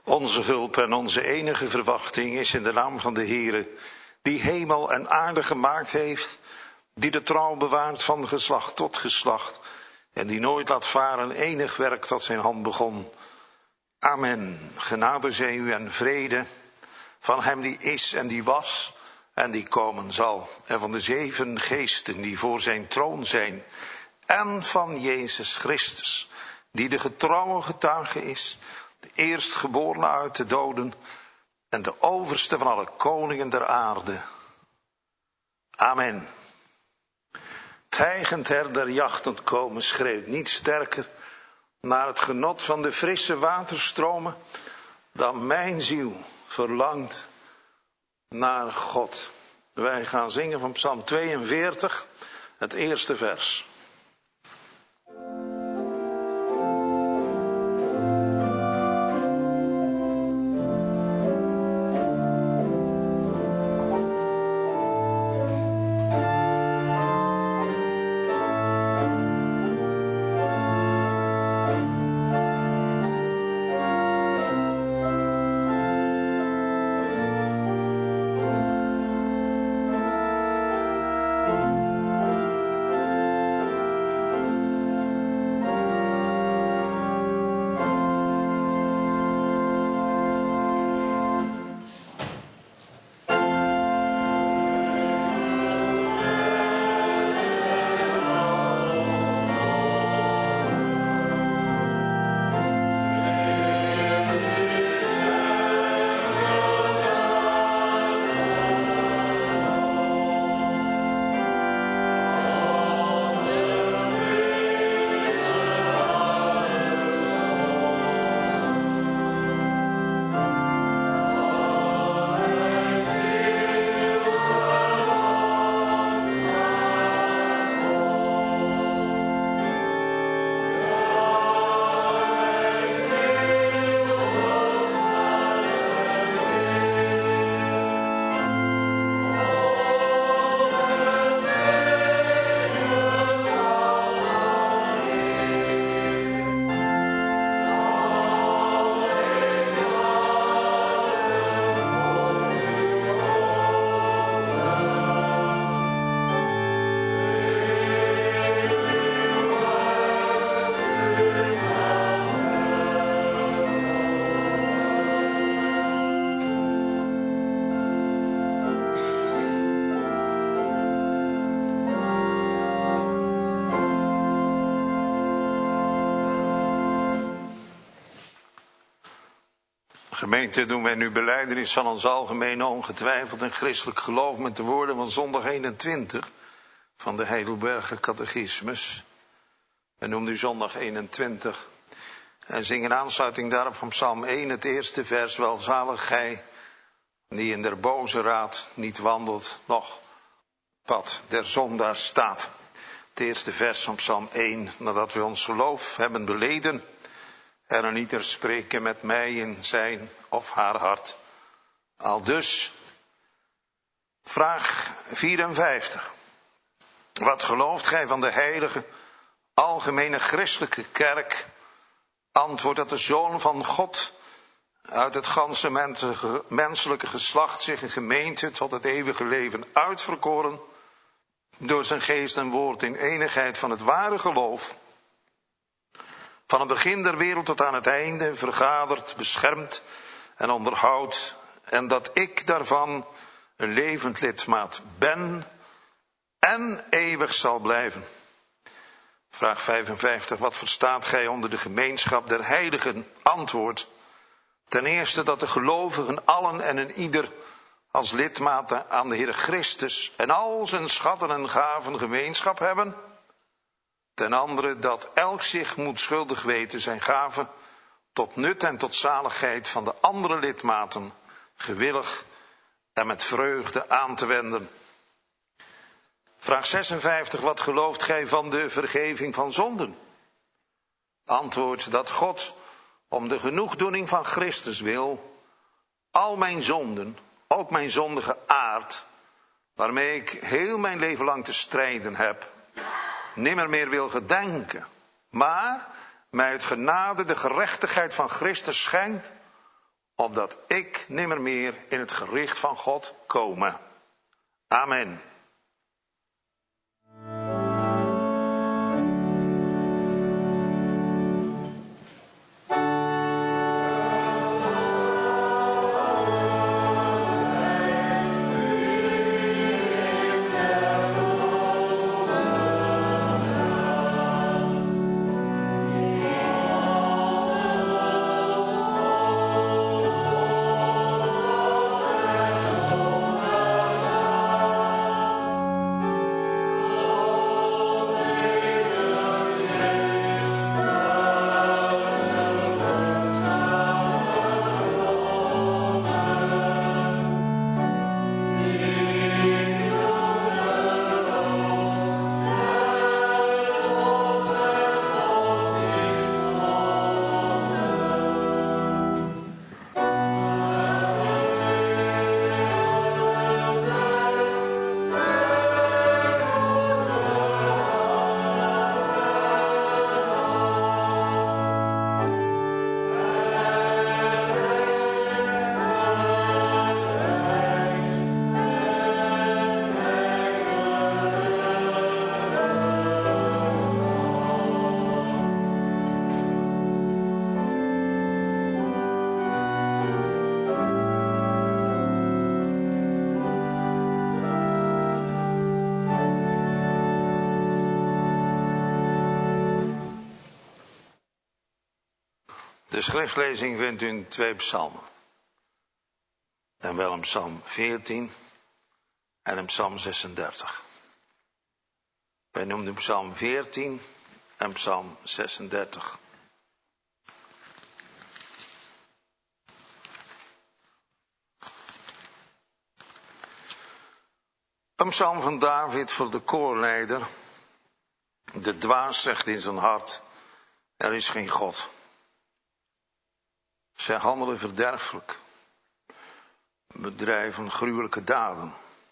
Onze hulp en onze enige verwachting is in de naam van de Heere, die hemel en aarde gemaakt heeft, die de trouw bewaart van geslacht tot geslacht en die nooit laat varen enig werk dat zijn hand begon. Amen. Genade zij u en vrede van hem die is en die was en die komen zal, en van de 7 geesten die voor zijn troon zijn, en van Jezus Christus, die de getrouwe getuige is, de eerstgeborene uit de doden en de overste van alle koningen der aarde. Amen. Het hijgend her der jachtend komen schreeuwt niet sterker naar het genot van de frisse waterstromen dan mijn ziel verlangt naar God. Wij gaan zingen van Psalm 42, het eerste vers. Gemeente, doen wij nu belijdenis van ons algemene ongetwijfeld en christelijk geloof met de woorden van zondag 21 van de Heidelberger Catechismus. We noemen nu zondag 21 en zingen in aansluiting daarop van Psalm 1 het eerste vers. Welzalig gij die in der boze raad niet wandelt, noch pad der zondaar staat. Het eerste vers van Psalm 1, nadat we ons geloof hebben beleden en een ieder spreken met mij in zijn of haar hart. Aldus, vraag 54. Wat gelooft gij van de heilige, algemene christelijke kerk? Antwoord dat de Zoon van God uit het ganse menselijke geslacht zich een gemeente tot het eeuwige leven uitverkoren, door zijn geest en woord in enigheid van het ware geloof, van het begin der wereld tot aan het einde, vergaderd, beschermd en onderhoudt, en dat ik daarvan een levend lidmaat ben en eeuwig zal blijven. Vraag 55. Wat verstaat gij onder de gemeenschap der heiligen? Antwoord. Ten eerste dat de gelovigen allen en een ieder als lidmaten aan de Heere Christus en al zijn schatten en gaven gemeenschap hebben. Ten andere dat elk zich moet schuldig weten zijn gaven tot nut en tot zaligheid van de andere lidmaten gewillig en met vreugde aan te wenden. Vraag 56. Wat gelooft gij van de vergeving van zonden? Antwoord dat God om de genoegdoening van Christus wil al mijn zonden, ook mijn zondige aard, waarmee ik heel mijn leven lang te strijden heb, nimmer meer wil gedenken, maar mij uit genade de gerechtigheid van Christus schenkt, opdat ik nimmer meer in het gericht van God komme. Amen. De schriftlezing vindt u in 2 psalmen. En wel in psalm 14 en in psalm 36. Wij noemen psalm 14 en psalm 36. Een psalm van David voor de koorleider. De dwaas zegt in zijn hart, er is geen God. Zij handelen verderfelijk, bedrijven gruwelijke daden.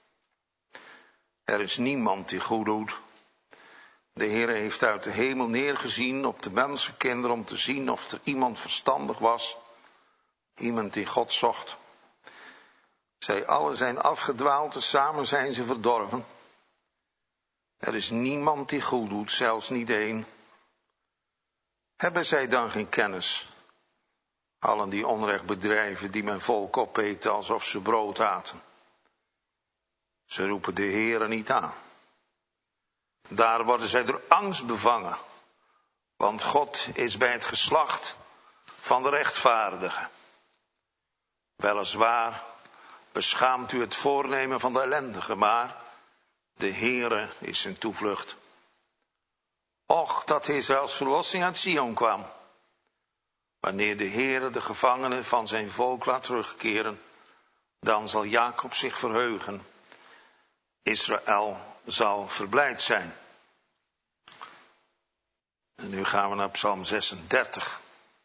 Er is niemand die goed doet. De Heer heeft uit de hemel neergezien op de mensenkinderen om te zien of er iemand verstandig was, iemand die God zocht. Zij allen zijn afgedwaald, tezamen zijn ze verdorven. Er is niemand die goed doet, zelfs niet één. Hebben zij dan geen kennis? Allen die onrecht bedrijven, die mijn volk opeten alsof ze brood aten. Ze roepen de Heere niet aan. Daar worden zij door angst bevangen. Want God is bij het geslacht van de rechtvaardigen. Weliswaar beschaamt u het voornemen van de ellendige, maar de Heere is zijn toevlucht. Och, dat Israëls verlossing uit Sion kwam. Wanneer de Heere de gevangenen van zijn volk laat terugkeren, dan zal Jacob zich verheugen. Israël zal verblijd zijn. En nu gaan we naar psalm 36.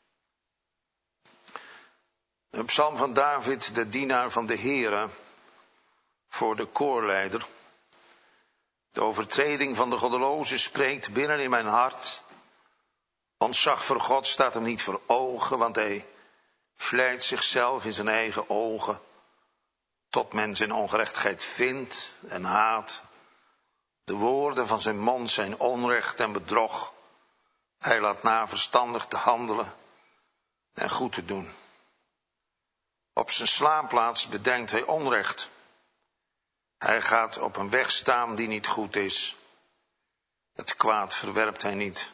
Een psalm van David, de dienaar van de Heere, voor de koorleider. De overtreding van de goddeloze spreekt binnen in mijn hart. Ontzag voor God staat hem niet voor ogen, want hij vlijt zichzelf in zijn eigen ogen, tot men zijn ongerechtigheid vindt en haat. De woorden van zijn mond zijn onrecht en bedrog. Hij laat na verstandig te handelen en goed te doen. Op zijn slaapplaats bedenkt hij onrecht. Hij gaat op een weg staan die niet goed is. Het kwaad verwerpt hij niet.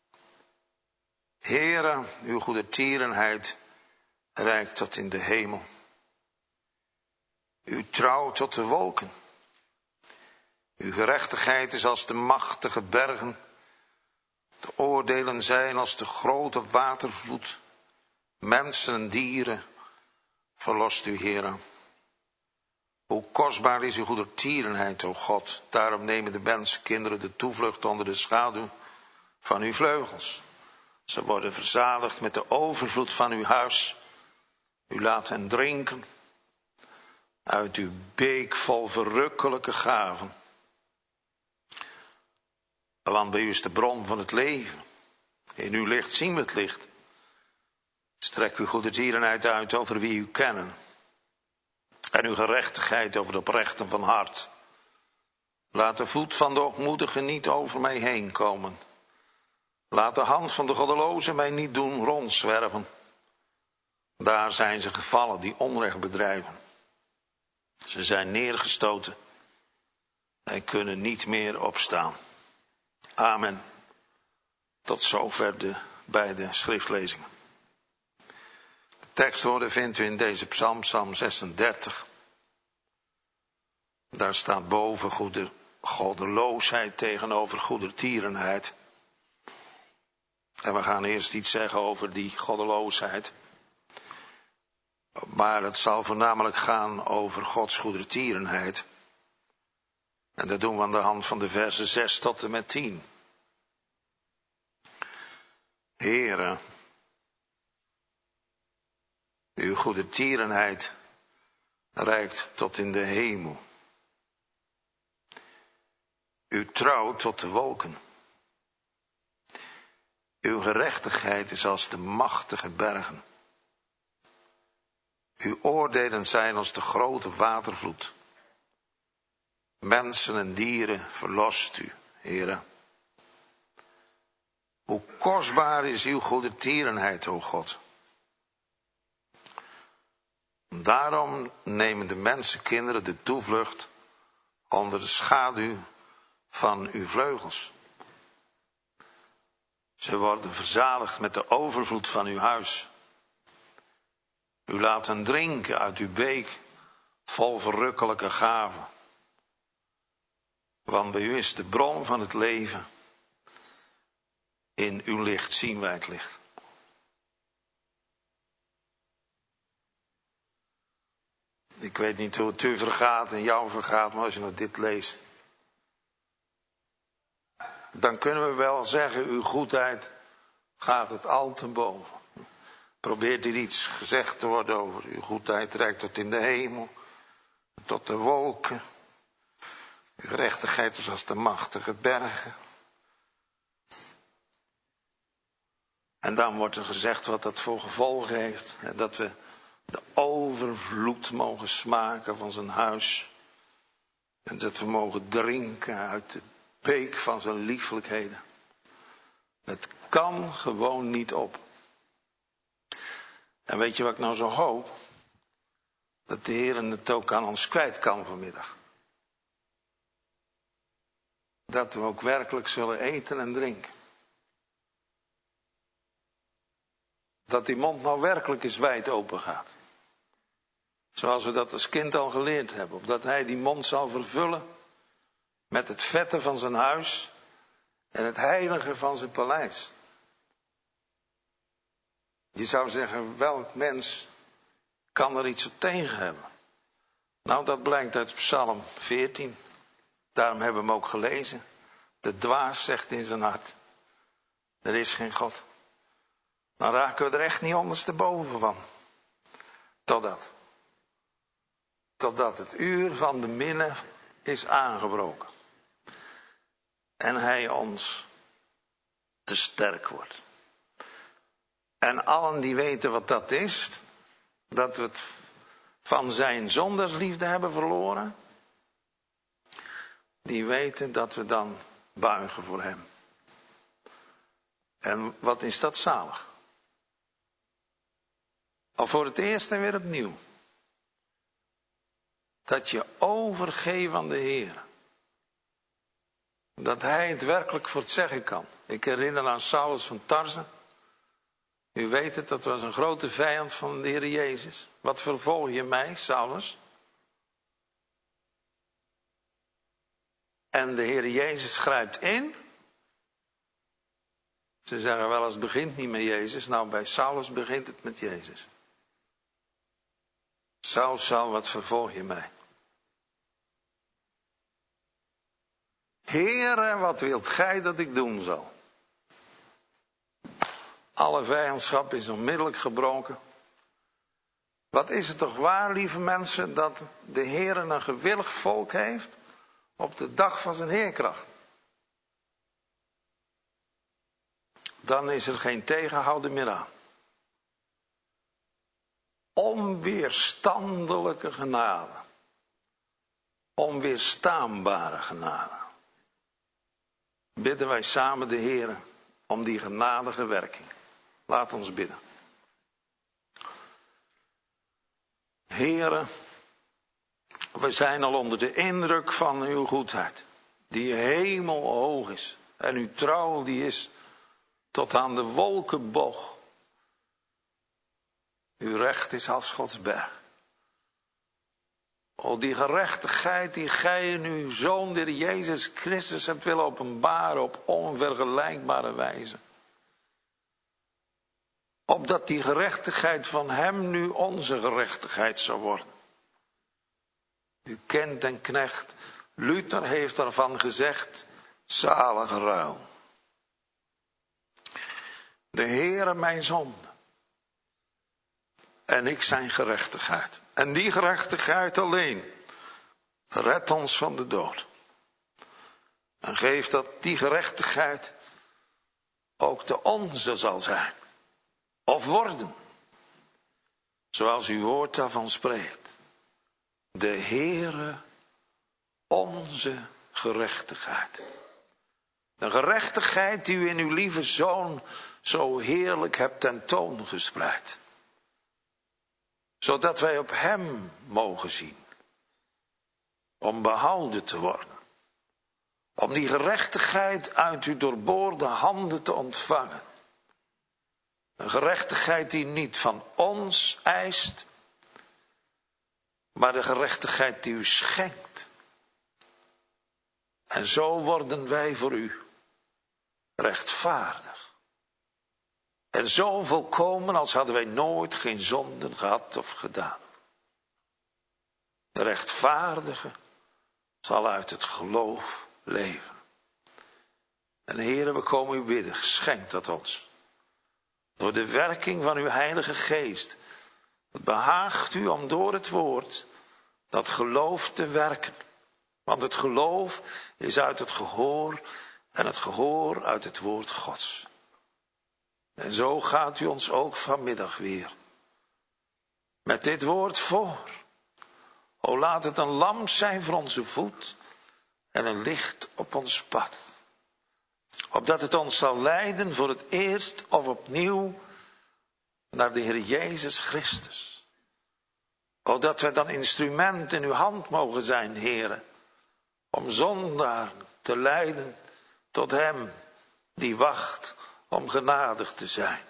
Heere, uw goedertierenheid reikt tot in de hemel. Uw trouw tot de wolken. Uw gerechtigheid is als de machtige bergen. De oordelen zijn als de grote watervloed. Mensen en dieren verlost u, Heere. Hoe kostbaar is uw goedertierenheid, o God. Daarom nemen de mensenkinderen de toevlucht onder de schaduw van uw vleugels. Ze worden verzadigd met de overvloed van uw huis. U laat hen drinken uit uw beek vol verrukkelijke gaven. Want bij u is de bron van het leven. In uw licht zien we het licht. Is Strek uw goedertierenheid uit over wie u kennen. En uw gerechtigheid over de oprechten van hart. Laat de voet van de hoogmoedigen niet over mij heen komen. Laat de hand van de goddelozen mij niet doen rondzwerven. Daar zijn ze gevallen die onrecht bedrijven. Ze zijn neergestoten en kunnen niet meer opstaan. Amen. Tot zover de beide schriftlezingen. De tekstwoorden vindt u in deze psalm, psalm 36. Daar staat boven goddeloosheid tegenover goedertierenheid. En we gaan eerst iets zeggen over die goddeloosheid. Maar het zal voornamelijk gaan over Gods goedertierenheid. En dat doen we aan de hand van de versen 6 tot en met 10. Heere, uw goedertierenheid reikt tot in de hemel. Uw trouw tot de wolken. Uw gerechtigheid is als de machtige bergen. Uw oordelen zijn als de grote watervloed. Mensen en dieren verlost u, Heere. Hoe kostbaar is uw goedertierenheid, o God. Daarom nemen de mensenkinderen de toevlucht onder de schaduw van uw vleugels. Ze worden verzadigd met de overvloed van uw huis. U laat hen drinken uit uw beek, vol verrukkelijke gaven. Want bij u is de bron van het leven. In uw licht zien wij het licht. Ik weet niet hoe het u vergaat en jou vergaat, maar als je nou dit leest, dan kunnen we wel zeggen, uw goedheid gaat het al te boven. Probeert hier iets gezegd te worden over uw goedheid reikt tot in de hemel, tot de wolken. Uw gerechtigheid is als de machtige bergen. En dan wordt er gezegd wat dat voor gevolgen heeft. En dat we de overvloed mogen smaken van zijn huis. En dat we mogen drinken uit de beek van zijn liefelijkheden. Het kan gewoon niet op. En weet je wat ik nou zo hoop? Dat de Heer het ook aan ons kwijt kan vanmiddag. Dat we ook werkelijk zullen eten en drinken. Dat die mond nou werkelijk eens wijd open gaat. Zoals we dat als kind al geleerd hebben. Opdat hij die mond zal vervullen met het vette van zijn huis en het heilige van zijn paleis. Je zou zeggen, welk mens kan er iets op tegen hebben? Nou, dat blijkt uit Psalm 14. Daarom hebben we hem ook gelezen. De dwaas zegt in zijn hart, er is geen God. Dan raken we er echt niet ondersteboven van. Totdat het uur van de minne is aangebroken. En hij ons te sterk wordt. En allen die weten wat dat is, dat we het van zijn zondersliefde hebben verloren, die weten dat we dan buigen voor hem. En wat is dat zalig? Al voor het eerst en weer opnieuw. Dat je overgeeft aan de Heer. Dat hij het werkelijk voor het zeggen kan. Ik herinner aan Saulus van Tarse. U weet het, dat was een grote vijand van de Heer Jezus. Wat vervolg je mij, Saulus? En de Heer Jezus grijpt in. Ze zeggen wel eens, het begint niet met Jezus. Nou, bij Saulus begint het met Jezus. Saul, wat vervolg je mij? Heere, wat wilt gij dat ik doen zal? Alle vijandschap is onmiddellijk gebroken. Wat is het toch waar, lieve mensen, dat de Heer een gewillig volk heeft op de dag van zijn heerkracht. Dan is er geen tegenhouden meer aan. onweerstandelijke genade. Onweerstaanbare genade. Bidden wij samen de Heer om die genadige werking. Laat ons bidden. Heere, we zijn al onder de indruk van uw goedheid, die hemelhoog is. En uw trouw die is tot aan de wolkenboog. Uw recht is als Gods berg. O, die gerechtigheid die gij in uw Zoon, de Heer Jezus Christus, hebt willen openbaren op onvergelijkbare wijze. Opdat die gerechtigheid van hem nu onze gerechtigheid zou worden. U kent en knecht, Luther heeft daarvan gezegd, zalige ruil. De Heere mijn zonde. En ik zijn gerechtigheid. En die gerechtigheid alleen redt ons van de dood. En geeft dat die gerechtigheid ook de onze zal zijn. Of worden. Zoals uw woord daarvan spreekt. De Heere onze gerechtigheid. De gerechtigheid die u in uw lieve Zoon zo heerlijk hebt tentoongespreid. Zodat wij op hem mogen zien. Om behouden te worden. Om die gerechtigheid uit uw doorboorde handen te ontvangen. Een gerechtigheid die niet van ons eist. Maar de gerechtigheid die u schenkt. En zo worden wij voor u rechtvaardig. En zo volkomen als hadden wij nooit geen zonden gehad of gedaan. De rechtvaardige zal uit het geloof leven. En Heere, we komen u bidden, schenk dat ons. Door de werking van uw Heilige Geest. Het behaagt u om door het woord dat geloof te werken. Want het geloof is uit het gehoor en het gehoor uit het woord Gods. En zo gaat u ons ook vanmiddag weer met dit woord voor. O, laat het een lamp zijn voor onze voet en een licht op ons pad. Opdat het ons zal leiden voor het eerst of opnieuw naar de Heer Jezus Christus. O, dat wij dan instrument in uw hand mogen zijn, Heere, om zondaar te leiden tot hem die wacht om genadig te zijn.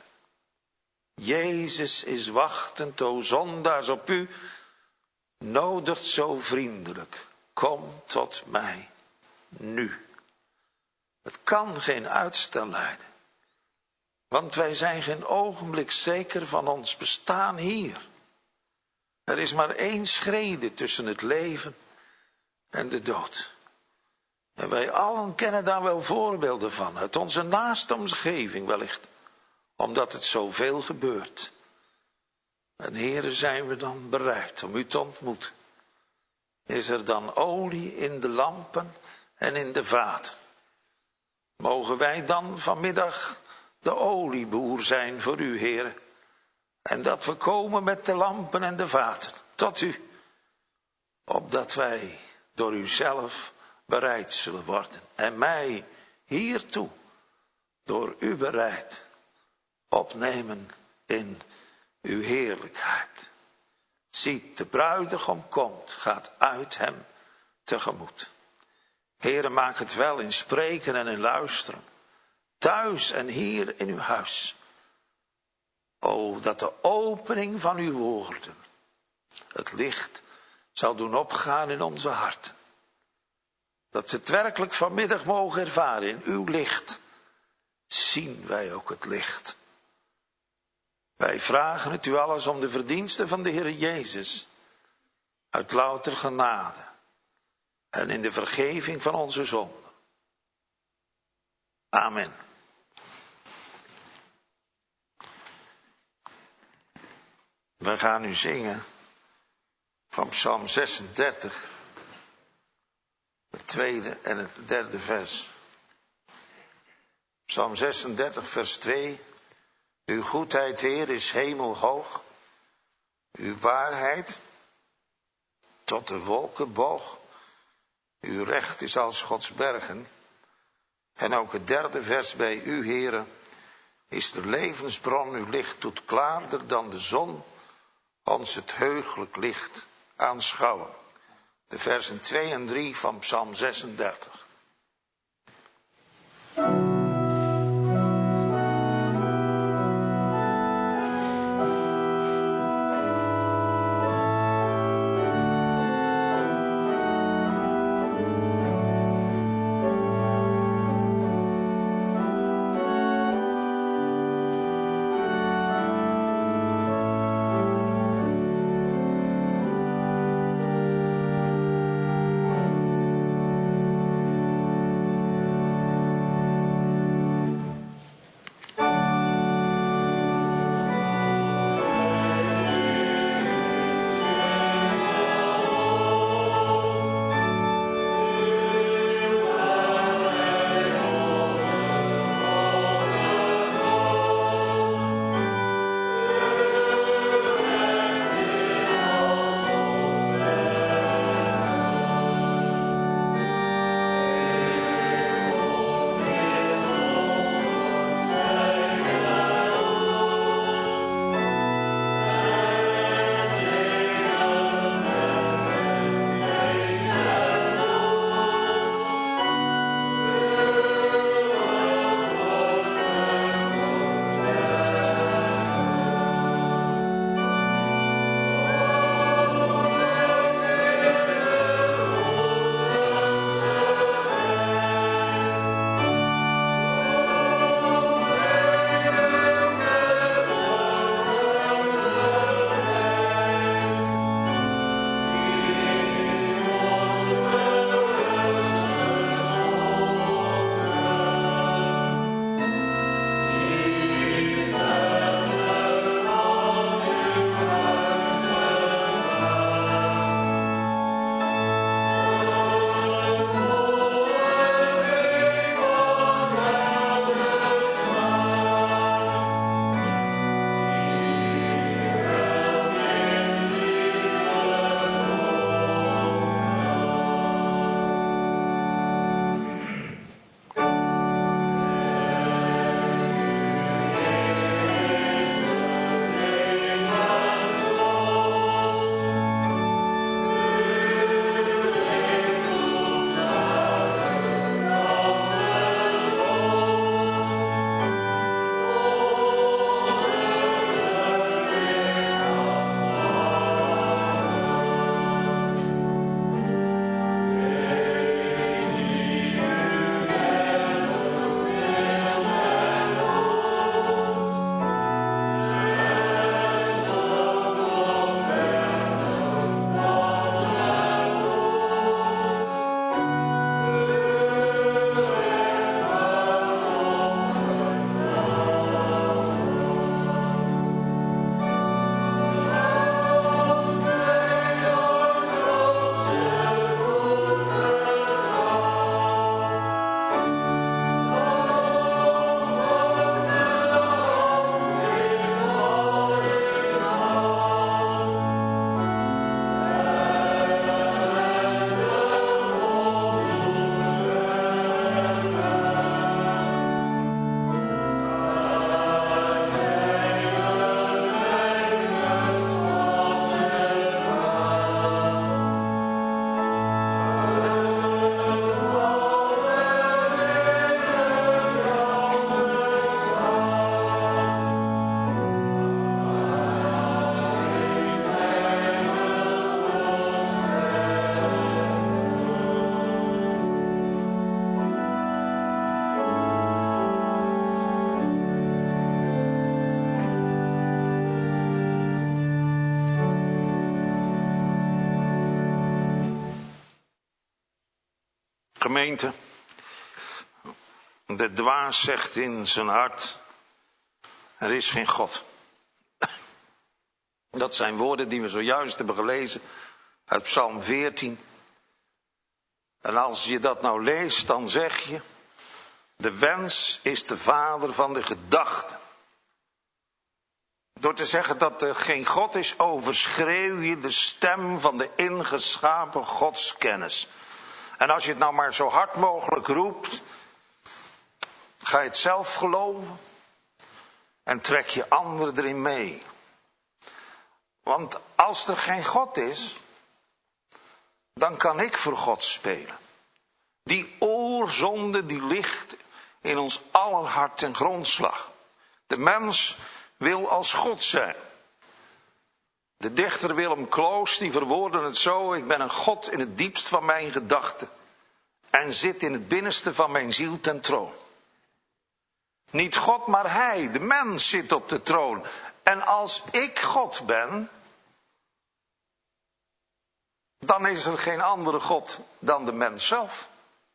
Jezus is wachtend, o zondaars, op u, nodigt zo vriendelijk, kom tot mij, nu. Het kan geen uitstel lijden, want wij zijn geen ogenblik zeker van ons bestaan hier. Er is maar 1 schrede tussen het leven en de dood. En wij allen kennen daar wel voorbeelden van, uit onze naaste omgeving wellicht, omdat het zoveel gebeurt. En Heere, zijn we dan bereid om u te ontmoeten? Is er dan olie in de lampen en in de vaten? Mogen wij dan vanmiddag de olieboer zijn voor u, Heere? En dat we komen met de lampen en de vaten tot u, opdat wij door u zelf bereid zullen worden. En mij hiertoe door u bereid opnemen in uw heerlijkheid. Ziet, de bruidegom komt, gaat uit hem tegemoet. Heere, maak het wel in spreken en in luisteren. Thuis en hier in uw huis. O, dat de opening van uw woorden het licht zal doen opgaan in onze harten. Dat we het werkelijk vanmiddag mogen ervaren in uw licht. Zien wij ook het licht. Wij vragen het u alles om de verdiensten van de Heer Jezus. Uit louter genade. En in de vergeving van onze zonden. Amen. We gaan nu zingen van Psalm 36. Het tweede en het derde vers. Psalm 36 vers 2. Uw goedheid, Heer, is hemelhoog. Uw waarheid tot de wolken boog. Uw recht is als Gods bergen. En ook het derde vers bij u, Heere, is de levensbron. Uw licht doet klaarder dan de zon ons het heugelijk licht aanschouwen. De versen 2 en 3 van Psalm 36. Gemeente, de dwaas zegt in zijn hart, er is geen God. Dat zijn woorden die we zojuist hebben gelezen uit Psalm 14. En als je dat nou leest, dan zeg je, de wens is de vader van de gedachte. Door te zeggen dat er geen God is, overschreeuw je de stem van de ingeschapen godskennis. En als je het nou maar zo hard mogelijk roept, ga je het zelf geloven en trek je anderen erin mee. Want als er geen God is, dan kan ik voor God spelen. Die oorzonde die ligt in ons aller hart ten grondslag. De mens wil als God zijn. De dichter Willem Kloos die verwoordde het zo: ik ben een God in het diepst van mijn gedachten en zit in het binnenste van mijn ziel ten troon. Niet God, maar hij, de mens, zit op de troon. En als ik God ben, dan is er geen andere God dan de mens zelf.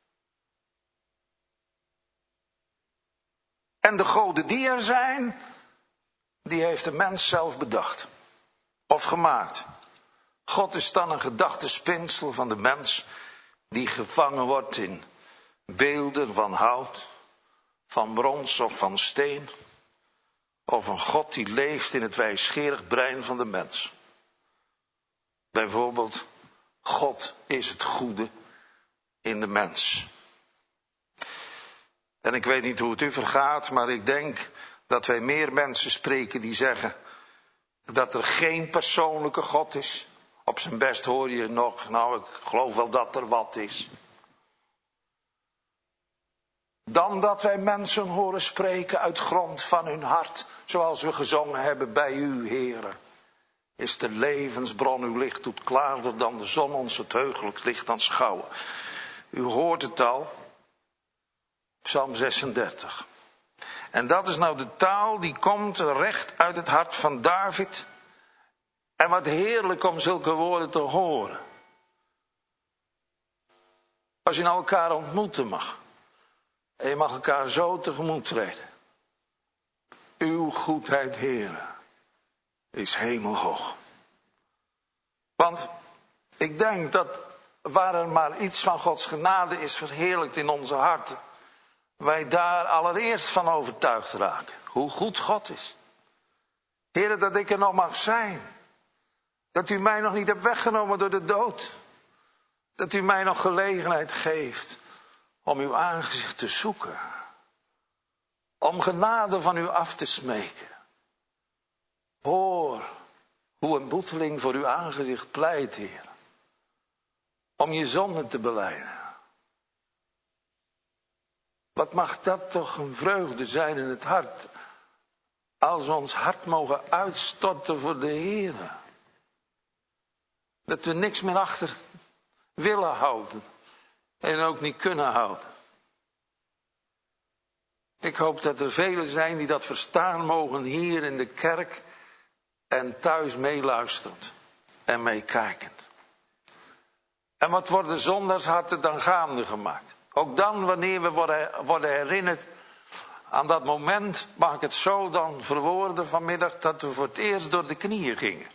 En de goden die er zijn, die heeft de mens zelf bedacht. Of gemaakt. God is dan een gedachtespinsel van de mens die gevangen wordt in beelden van hout, van brons of van steen. Of een God die leeft in het wijsgerig brein van de mens. Bijvoorbeeld, God is het goede in de mens. En ik weet niet hoe het u vergaat, maar ik denk dat wij meer mensen spreken die zeggen dat er geen persoonlijke God is. Op zijn best hoor je nog, nou ik geloof wel dat er wat is. Dan dat wij mensen horen spreken uit grond van hun hart. Zoals we gezongen hebben bij u, Heere. Is de levensbron, uw licht doet klaarder dan de zon ons het heugelijkst licht aanschouwen. U hoort het al. Psalm 36. En dat is nou de taal die komt recht uit het hart van David. En wat heerlijk om zulke woorden te horen. Als je nou elkaar ontmoeten mag. En je mag elkaar zo tegemoet treden. Uw goedheid, Heere, is hemelhoog. Want ik denk dat waar er maar iets van Gods genade is verheerlijkt in onze harten, wij daar allereerst van overtuigd raken. Hoe goed God is. Heere, dat ik er nog mag zijn. Dat u mij nog niet hebt weggenomen door de dood. Dat u mij nog gelegenheid geeft om uw aangezicht te zoeken. Om genade van u af te smeken. Hoor hoe een boeteling voor uw aangezicht pleit, Heer. Om je zonde te belijden. Wat mag dat toch een vreugde zijn in het hart. Als we ons hart mogen uitstorten voor de Heer. Dat we niks meer achter willen houden. En ook niet kunnen houden. Ik hoop dat er velen zijn die dat verstaan mogen hier in de kerk. En thuis meeluisterend. En meekijkend. En wat worden zondagsharten dan gaande gemaakt? Ook dan wanneer we worden herinnerd aan dat moment, mag ik het zo dan verwoorden vanmiddag, dat we voor het eerst door de knieën gingen.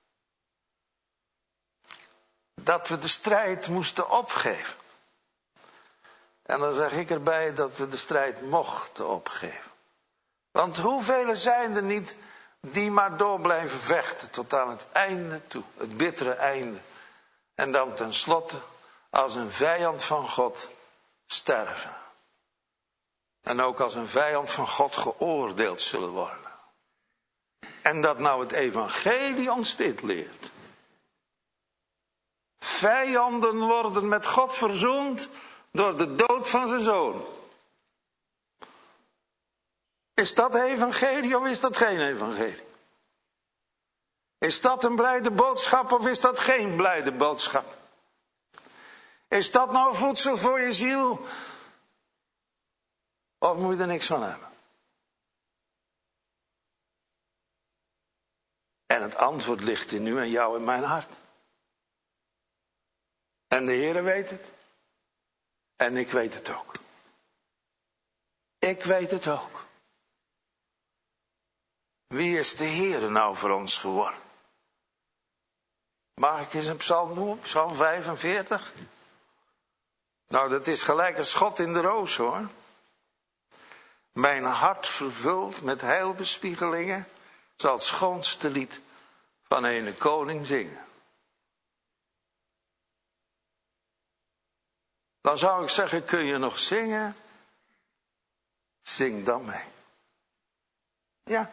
Dat we de strijd moesten opgeven. En dan zeg ik erbij dat we de strijd mochten opgeven. Want hoeveel zijn er niet die maar door blijven vechten tot aan het einde toe, het bittere einde. En dan tenslotte als een vijand van God sterven. En ook als een vijand van God geoordeeld zullen worden. En dat nou het evangelie ons dit leert. Vijanden worden met God verzoend door de dood van zijn zoon. Is dat evangelie of is dat geen evangelie? Is dat een blijde boodschap of is dat geen blijde boodschap? Is dat nou voedsel voor je ziel? Of moet je er niks van hebben? En het antwoord ligt in u en jou in mijn hart. En de Heere weet het. En ik weet het ook. Ik weet het ook. Wie is de Heere nou voor ons geworden? Mag ik eens een psalm noemen? Psalm 45. Nou, dat is gelijk een schot in de roos, hoor. Mijn hart vervuld met heilbespiegelingen zal het schoonste lied van een koning zingen. Dan zou ik zeggen, kun je nog zingen? Zing dan mee. Ja.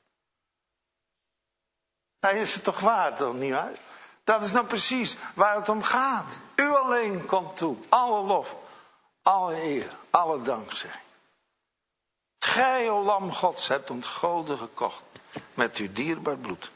Hij is het toch waard, dan niet waar? Dat is nou precies waar het om gaat. U alleen komt toe. Alle lof, alle eer, alle dankzegging. Gij, o lam Gods, hebt ontgoden gekocht met uw dierbaar bloed.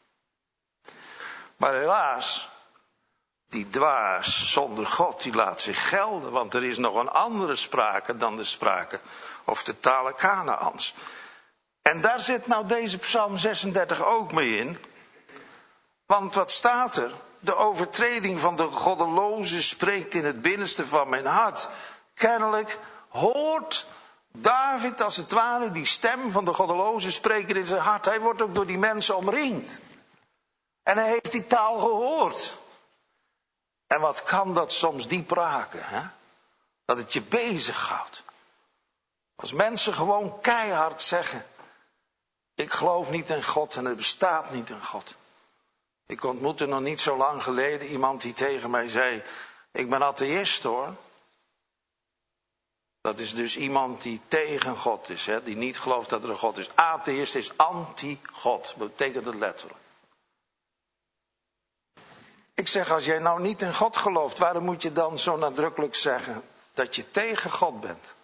Maar helaas, die dwaas zonder God, die laat zich gelden. Want er is nog een andere sprake dan de sprake of de talen Kanaans. En daar zit nou deze Psalm 36 ook mee in. Want wat staat er? De overtreding van de goddeloze spreekt in het binnenste van mijn hart. Kennelijk hoort David als het ware die stem van de goddeloze spreker in zijn hart. Hij wordt ook door die mensen omringd. En hij heeft die taal gehoord. En wat kan dat soms diep raken, hè? Dat het je bezighoudt. Als mensen gewoon keihard zeggen: ik geloof niet in God en er bestaat niet een God. Ik ontmoette nog niet zo lang geleden iemand die tegen mij zei: ik ben atheïst hoor. Dat is dus iemand die tegen God is, hè? Die niet gelooft dat er een God is. Atheïst is anti-God, dat betekent het letterlijk. Ik zeg, als jij nou niet in God gelooft, waarom moet je dan zo nadrukkelijk zeggen dat je tegen God bent?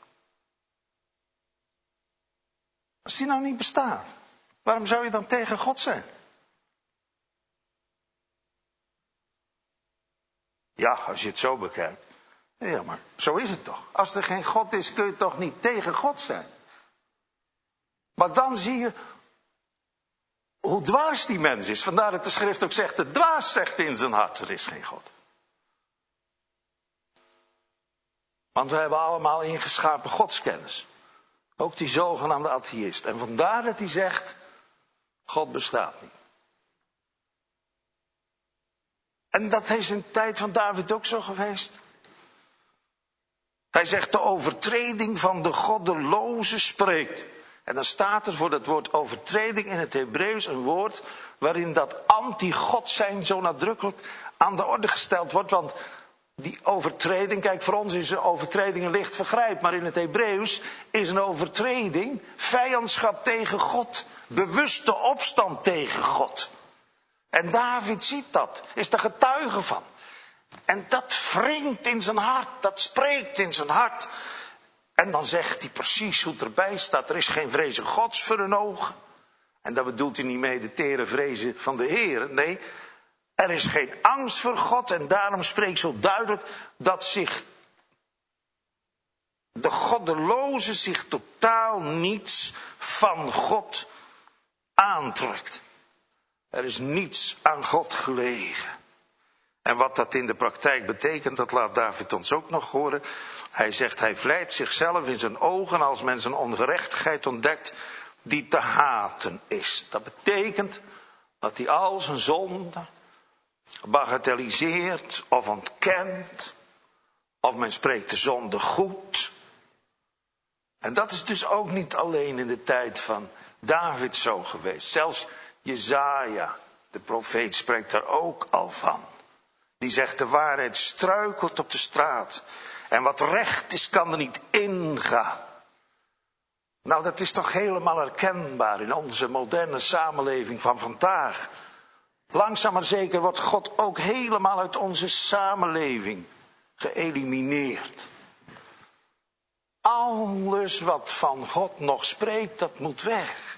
Als die nou niet bestaat, waarom zou je dan tegen God zijn? Ja, als je het zo bekijkt. Ja, maar zo is het toch. Als er geen God is, kun je toch niet tegen God zijn. Maar dan zie je hoe dwaas die mens is. Vandaar dat de schrift ook zegt, de dwaas zegt in zijn hart, er is geen God. Want we hebben allemaal ingeschapen godskennis. Ook die zogenaamde atheïst. En vandaar dat hij zegt, God bestaat niet. En dat is in de tijd van David ook zo geweest. Hij zegt, de overtreding van de goddeloze spreekt. En dan staat er voor dat woord overtreding in het Hebreeuws een woord waarin dat anti-God zijn zo nadrukkelijk aan de orde gesteld wordt. Want die overtreding, kijk, voor ons is een overtreding een licht vergrijp. Maar in het Hebreeuws is een overtreding vijandschap tegen God. Bewuste opstand tegen God. En David ziet dat, is er getuige van. En dat wringt in zijn hart, dat spreekt in zijn hart. En dan zegt hij precies hoe het erbij staat. Er is geen vrezen Gods voor hun ogen. En daar bedoelt hij niet mee de tere vrezen van de Heer. Nee, er is geen angst voor God. En daarom spreekt zo duidelijk dat zich de goddeloze zich totaal niets van God aantrekt. Er is niets aan God gelegen. En wat dat in de praktijk betekent, dat laat David ons ook nog horen. Hij zegt, hij vlijt zichzelf in zijn ogen als men zijn ongerechtigheid ontdekt die te haten is. Dat betekent dat hij al zijn zonde bagatelliseert of ontkent. Of men spreekt de zonde goed. En dat is dus ook niet alleen in de tijd van David zo geweest. Zelfs Jesaja, de profeet, spreekt daar ook al van. Die zegt, de waarheid struikelt op de straat. En wat recht is, kan er niet ingaan. Nou, dat is toch helemaal herkenbaar in onze moderne samenleving van vandaag. Langzaam maar zeker wordt God ook helemaal uit onze samenleving geëlimineerd. Alles wat van God nog spreekt, dat moet weg.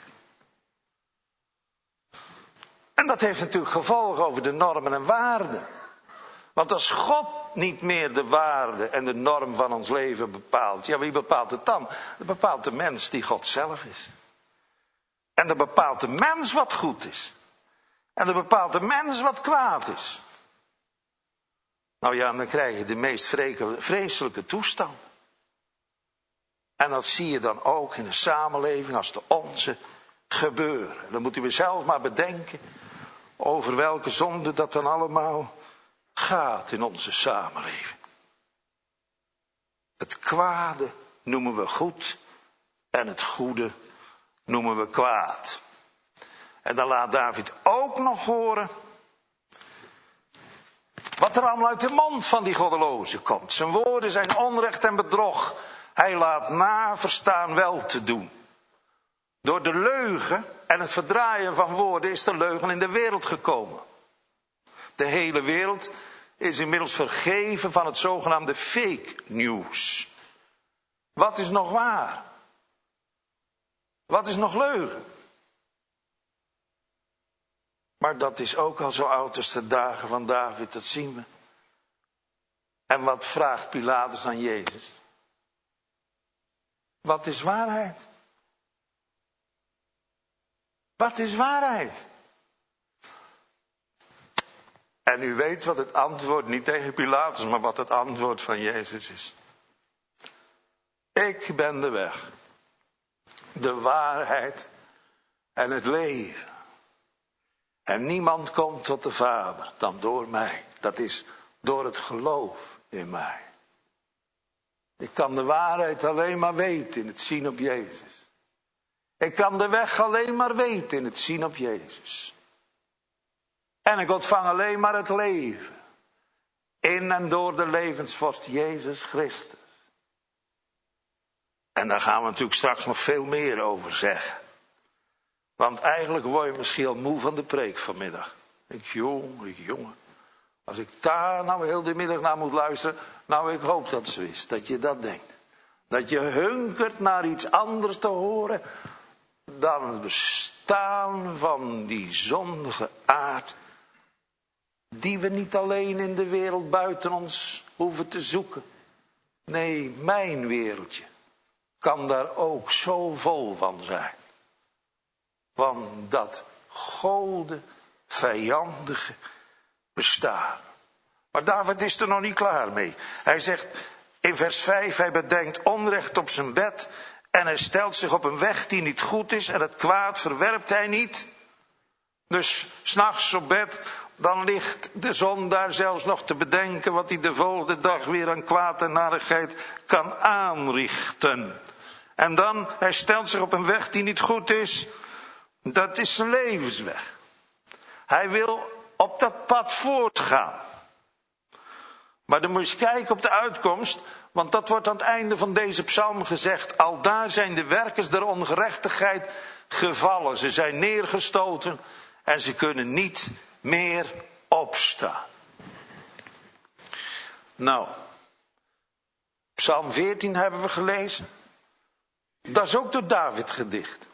En dat heeft natuurlijk gevolgen over de normen en waarden. Want als God niet meer de waarde en de norm van ons leven bepaalt, ja, wie bepaalt het dan? Dat bepaalt de mens die God zelf is. En dan bepaalt de mens wat goed is. En dan bepaalt de mens wat kwaad is. Nou ja, dan krijg je de meest vreselijke toestand. En dat zie je dan ook in een samenleving als de onze gebeuren. Dan moeten we zelf maar bedenken over welke zonde dat dan allemaal gaat in onze samenleving. Het kwade noemen we goed en het goede noemen we kwaad. En dan laat David ook nog horen wat er allemaal uit de mond van die goddeloze komt. Zijn woorden zijn onrecht en bedrog. Hij laat naverstaan wel te doen. Door de leugen en het verdraaien van woorden is de leugen in de wereld gekomen. De hele wereld is inmiddels vergeven van het zogenaamde fake news. Wat is nog waar? Wat is nog leugen? Maar dat is ook al zo oud als de dagen van David, dat zien we. En wat vraagt Pilatus aan Jezus? Wat is waarheid? Wat is waarheid? En u weet wat het antwoord, niet tegen Pilatus, maar wat het antwoord van Jezus is. Ik ben de weg, de waarheid en het leven. En niemand komt tot de Vader dan door mij. Dat is door het geloof in mij. Ik kan de waarheid alleen maar weten in het zien op Jezus. Ik kan de weg alleen maar weten in het zien op Jezus. En ik ontvang alleen maar het leven in en door de levensvorst Jezus Christus. En daar gaan we natuurlijk straks nog veel meer over zeggen. Want eigenlijk word je misschien al moe van de preek vanmiddag. Jongen. Als ik daar nou heel de middag naar moet luisteren. Nou, ik hoop dat zo is. Dat je dat denkt. Dat je hunkert naar iets anders te horen. Dan het bestaan van die zondige aard. Die we niet alleen in de wereld buiten ons hoeven te zoeken. Nee, mijn wereldje kan daar ook zo vol van zijn. Van dat gode, vijandige bestaan. Maar David is er nog niet klaar mee. Hij zegt in vers 5, hij bedenkt onrecht op zijn bed. En hij stelt zich op een weg die niet goed is. En het kwaad verwerpt hij niet. Dus 's nachts op bed, dan ligt de zondaar zelfs nog te bedenken wat hij de volgende dag weer aan kwaad en narigheid kan aanrichten. En dan, hij stelt zich op een weg die niet goed is. Dat is zijn levensweg. Hij wil op dat pad voortgaan. Maar dan moet je eens kijken op de uitkomst. Want dat wordt aan het einde van deze psalm gezegd. Aldaar zijn de werkers der ongerechtigheid gevallen. Ze zijn neergestoten en ze kunnen niet meer opstaan. Nou, psalm 14 hebben we gelezen. Dat is ook door David gedicht.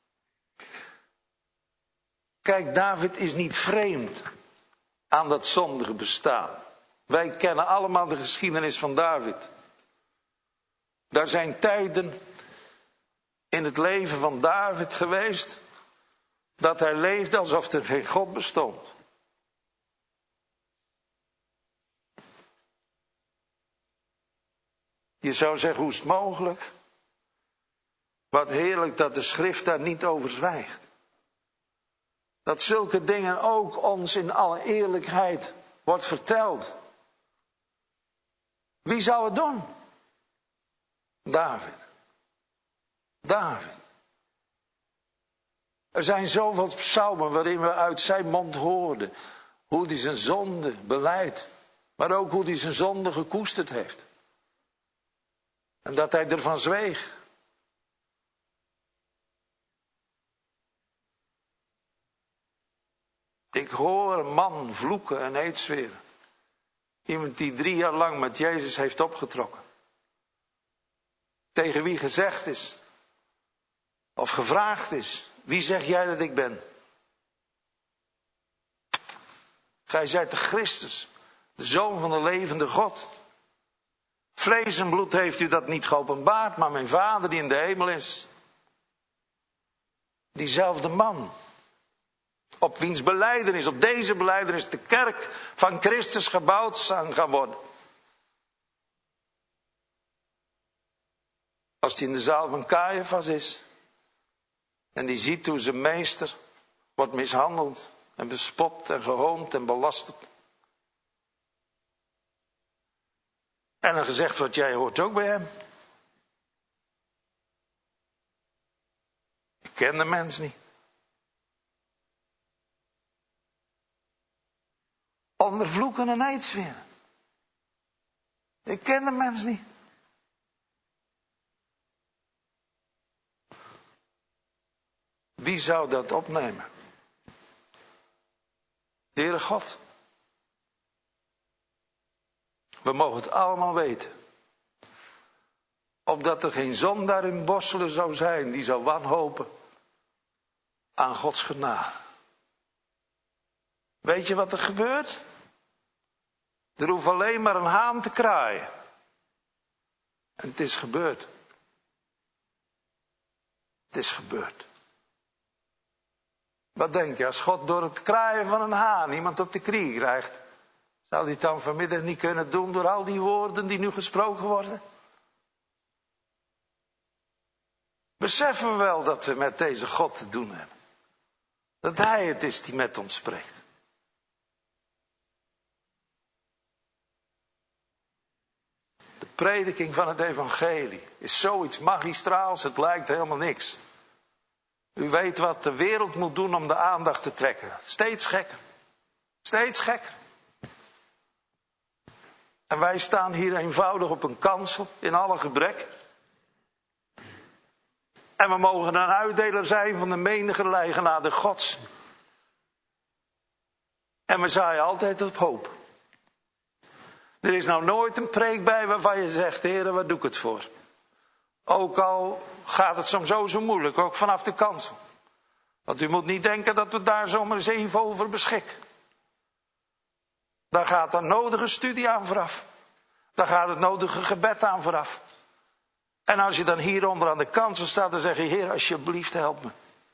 Kijk, David is niet vreemd aan dat zondige bestaan. Wij kennen allemaal de geschiedenis van David. Daar zijn tijden in het leven van David geweest dat hij leefde alsof er geen God bestond. Je zou zeggen, hoe is het mogelijk? Wat heerlijk dat de schrift daar niet over zwijgt. Dat zulke dingen ook ons in alle eerlijkheid wordt verteld. Wie zou het doen? David. Er zijn zoveel psalmen waarin we uit zijn mond hoorden hoe hij zijn zonde belijdt, maar ook hoe hij zijn zonde gekoesterd heeft. En dat hij ervan zweeg. Ik hoor een man vloeken en eetzweren. Iemand die 3 jaar lang met Jezus heeft opgetrokken. Tegen wie gezegd is, of gevraagd is, wie zeg jij dat ik ben? Gij zijt de Christus, de Zoon van de levende God. Vlees en bloed heeft u dat niet geopenbaard, maar mijn Vader die in de hemel is. Diezelfde man, op wiens belijdenis, op deze belijdenis de kerk van Christus gebouwd zou gaan worden. Als hij in de zaal van Caiaphas is en die ziet hoe zijn meester wordt mishandeld en bespot en gehoond en belasterd. En dan gezegd wordt, jij hoort ook bij hem. Ik ken de mens niet. onder vloeken en aidsferen. Ik ken de mens niet. Wie zou dat opnemen? De Heere God. We mogen het allemaal weten. Opdat er geen zondaar in Bosselen zou zijn die zou wanhopen aan Gods genade. Weet je wat er gebeurt? Er hoeft alleen maar een haan te kraaien. En het is gebeurd. Het is gebeurd. Wat denk je, als God door het kraaien van een haan iemand op de knie krijgt, zou hij het dan vanmiddag niet kunnen doen door al die woorden die nu gesproken worden? Beseffen we wel dat we met deze God te doen hebben. Dat Hij het is die met ons spreekt. De prediking van het evangelie is zoiets magistraals, het lijkt helemaal niks. U weet wat de wereld moet doen om de aandacht te trekken. Steeds gekker. Steeds gekker. En wij staan hier eenvoudig op een kansel in alle gebrek. En we mogen een uitdeler zijn van de menige genade Gods. En we zaaien altijd op hoop. Er is nou nooit een preek bij waarvan je zegt, Heere, waar doe ik het voor? Ook al gaat het soms zo moeilijk, ook vanaf de kansel. Want u moet niet denken dat we daar zomaar eens even over beschikken. Daar gaat een nodige studie aan vooraf. Daar gaat het nodige gebed aan vooraf. En als je dan hier onder aan de kansel staat, dan zeg je, Heer, alsjeblieft help me.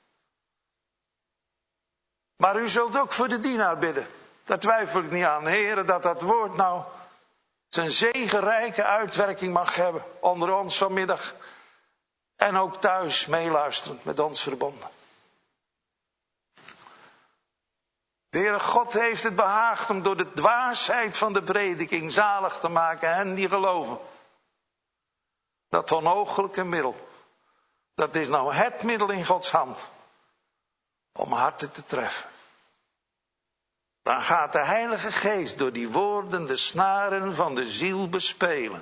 Maar u zult ook voor de dienaar bidden. Daar twijfel ik niet aan. Heer, dat woord nou zijn zegenrijke uitwerking mag hebben onder ons vanmiddag. En ook thuis meeluisterend met ons verbonden. De Heere God heeft het behaagd om door de dwaasheid van de prediking zalig te maken hen die geloven. Dat onmogelijke middel, dat is nou het middel in Gods hand om harten te treffen. Dan gaat de Heilige Geest door die woorden de snaren van de ziel bespelen.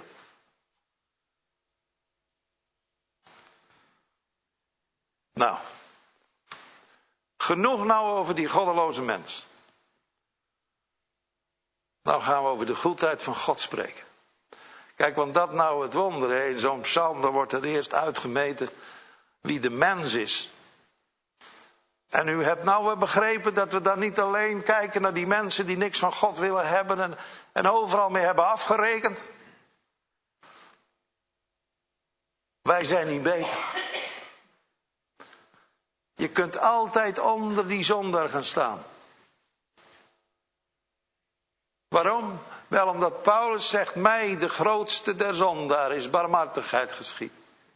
Nou, genoeg nou over die goddeloze mens. Nou gaan we over de goedheid van God spreken. Kijk, want dat nou het wonder, hè? In zo'n psalm, dan wordt er eerst uitgemeten wie de mens is. En u hebt nou begrepen dat we dan niet alleen kijken naar die mensen die niks van God willen hebben en overal mee hebben afgerekend. Wij zijn niet beter. Je kunt altijd onder die zondaar gaan staan. Waarom? Wel omdat Paulus zegt, mij de grootste der zondaar is barmhartigheid geschied.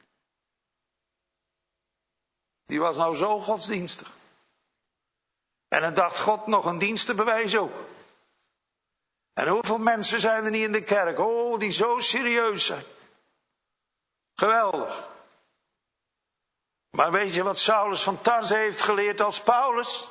Die was nou zo godsdienstig. En dan dacht God nog een dienst te bewijzen ook. En hoeveel mensen zijn er niet in de kerk, oh, die zo serieus zijn. Geweldig. Maar weet je wat Saulus van Tarse heeft geleerd als Paulus?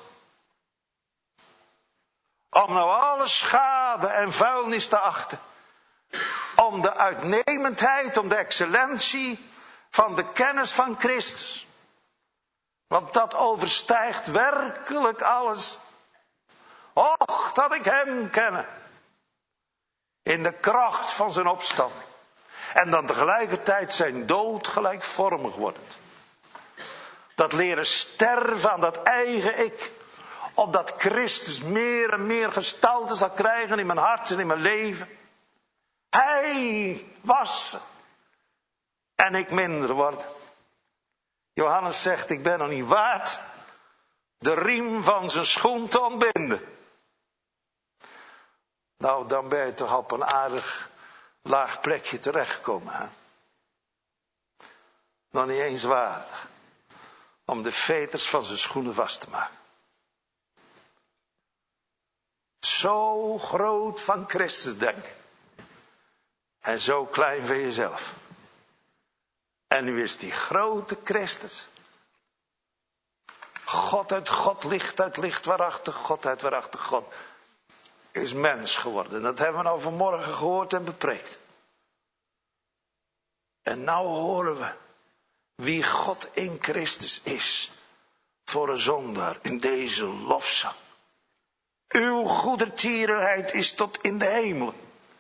Om nou alle schade en vuilnis te achten. Om de uitnemendheid, om de excellentie van de kennis van Christus. Want dat overstijgt werkelijk alles. Och, dat ik hem kenne. In de kracht van zijn opstanding. En dan tegelijkertijd zijn dood gelijkvormig wordend. Dat leren sterven aan dat eigen ik. Opdat Christus meer en meer gestalte zal krijgen in mijn hart en in mijn leven. Hij was en ik minder word. Johannes zegt, ik ben nog niet waard de riem van zijn schoen te ontbinden. Nou, dan ben je toch op een aardig laag plekje terechtgekomen. Hè? Nog niet eens waardig om de veters van zijn schoenen vast te maken. Zo groot van Christus denken. En zo klein van jezelf. En nu is die grote Christus. God uit God, licht uit licht, waarachtig God uit waarachtig God. is mens geworden. Dat hebben we nou vanmorgen gehoord en bepreekt. En nou horen we wie God in Christus is voor een zondaar in deze lofzang. Uw goedertierenheid is tot in de hemel.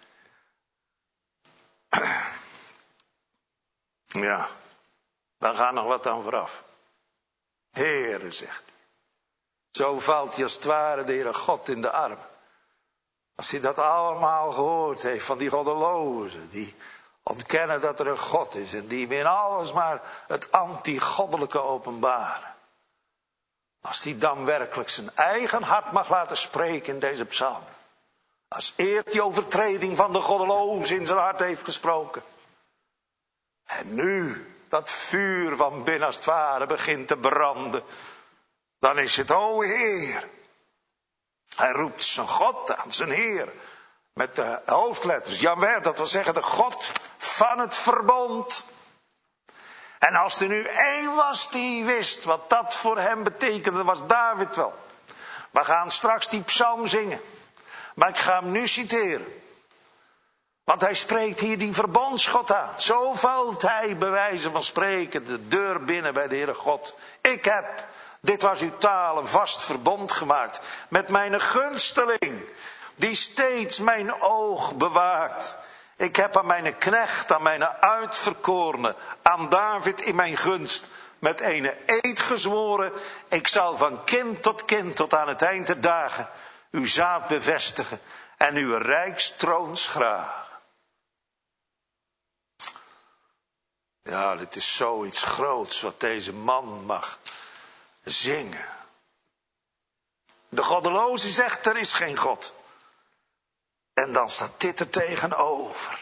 Ja, daar gaat nog wat aan vooraf. Heere, zegt hij. Zo valt hij als het ware de Heere God in de arm. Als hij dat allemaal gehoord heeft van die goddelozen, die ontkennen dat er een God is en die in alles maar het anti-goddelijke openbaren. Als hij dan werkelijk zijn eigen hart mag laten spreken in deze psalm. Als eerst die overtreding van de goddelozen in zijn hart heeft gesproken. En nu dat vuur van binnen als het ware begint te branden. Dan is het, o Heer. Hij roept zijn God aan, zijn Heer. Met de hoofdletters. Jawel, dat wil zeggen de God van het verbond. En als er nu één was die wist wat dat voor hem betekende, was David wel. We gaan straks die psalm zingen. Maar ik ga hem nu citeren. Want hij spreekt hier die verbondsgod aan. Zo valt hij bij wijze van spreken de deur binnen bij de Heere God. Ik heb, dit was uw taal, een vast verbond gemaakt met mijn gunsteling, die steeds mijn oog bewaakt. Ik heb aan mijn knecht, aan mijn uitverkorene, aan David in mijn gunst, met ene eed gezworen. Ik zal van kind tot aan het eind der dagen uw zaad bevestigen en uw rijkstroon schragen. Ja, dit is zoiets groots wat deze man mag zingen. De goddeloze zegt er is geen God. En dan staat dit er tegenover.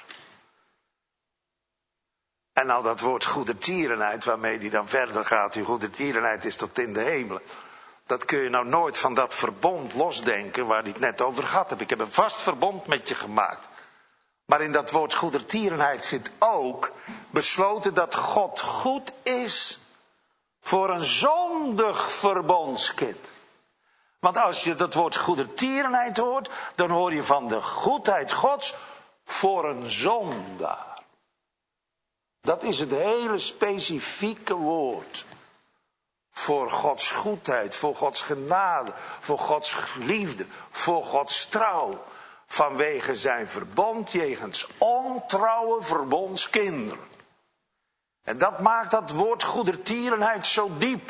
En nou dat woord goedertierenheid waarmee die dan verder gaat. Uw goedertierenheid is tot in de hemelen. Dat kun je nou nooit van dat verbond losdenken waar hij het net over gehad heb. Ik heb een vast verbond met je gemaakt. Maar in dat woord goedertierenheid zit ook besloten dat God goed is voor een zondig verbondskind. Want als je dat woord goedertierenheid hoort, dan hoor je van de goedheid Gods voor een zondaar. Dat is het hele specifieke woord. Voor Gods goedheid, voor Gods genade, voor Gods liefde, voor Gods trouw. Vanwege zijn verbond jegens ontrouwe verbondskinderen. En dat maakt dat woord goedertierenheid zo diep.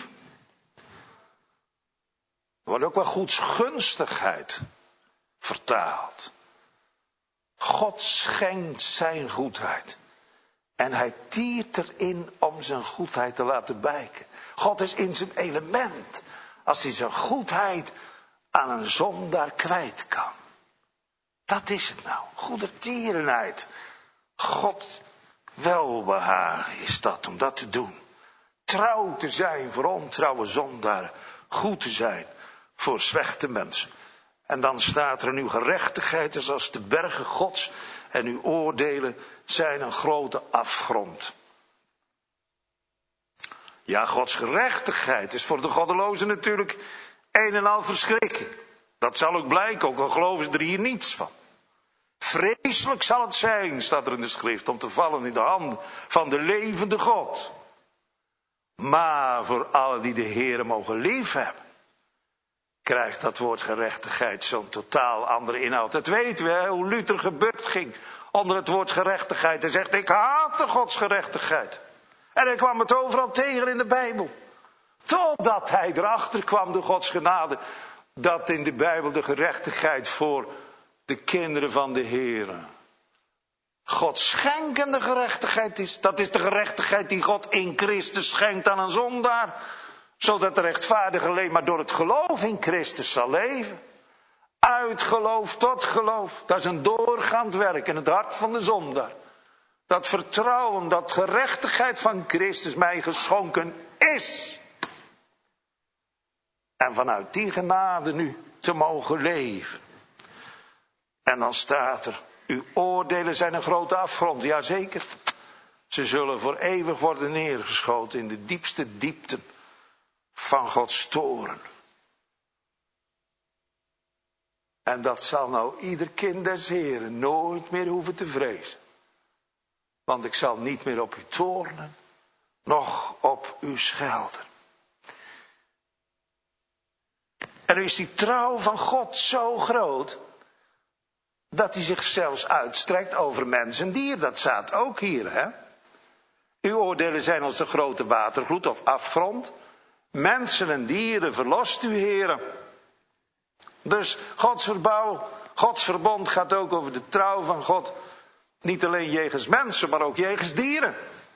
Er wordt ook wel goedsgunstigheid vertaald. God schenkt zijn goedheid. En hij tiert erin om zijn goedheid te laten blijken. God is in zijn element. Als hij zijn goedheid aan een zondaar kwijt kan. Dat is het nou. Goedertierenheid. God welbehagen is dat om dat te doen. Trouw te zijn voor ontrouwe zondaren. Goed te zijn voor slechte mensen. En dan staat er: uw gerechtigheid is als de bergen Gods. En uw oordelen zijn een grote afgrond. Ja, Gods gerechtigheid is voor de goddelozen natuurlijk een en al verschrikking. Dat zal ook blijken, ook al geloven ze er hier niets van. Vreselijk zal het zijn, staat er in de schrift, om te vallen in de handen van de levende God. Maar voor allen die de Heere mogen liefhebben, krijgt dat woord gerechtigheid zo'n totaal andere inhoud. Dat weten we, hè, hoe Luther gebukt ging onder het woord gerechtigheid. Hij zegt, ik haatte Gods gerechtigheid. En hij kwam het overal tegen in de Bijbel. Totdat hij erachter kwam door Gods genade, dat in de Bijbel de gerechtigheid voor de kinderen van de Heere God schenkende gerechtigheid is. Dat is de gerechtigheid die God in Christus schenkt aan een zondaar. Zodat de rechtvaardige alleen maar door het geloof in Christus zal leven. Uit geloof tot geloof. Dat is een doorgaand werk in het hart van de zondaar. Dat vertrouwen, dat gerechtigheid van Christus mij geschonken is. En vanuit die genade nu te mogen leven. En dan staat er, uw oordelen zijn een grote afgrond. Jazeker. Ze zullen voor eeuwig worden neergeschoten in de diepste diepten van Gods toorn. En dat zal nou ieder kind des Heren nooit meer hoeven te vrezen. Want ik zal niet meer op u toornen, noch op u schelden. En nu is die trouw van God zo groot, dat hij zich zelfs uitstrekt over mens en dier. Dat staat ook hier, hè. Uw oordelen zijn als de grote watervloed of afgrond. Mensen en dieren verlost u, Heere. Dus Gods verbond gaat ook over de trouw van God. Niet alleen jegens mensen, maar ook jegens dieren.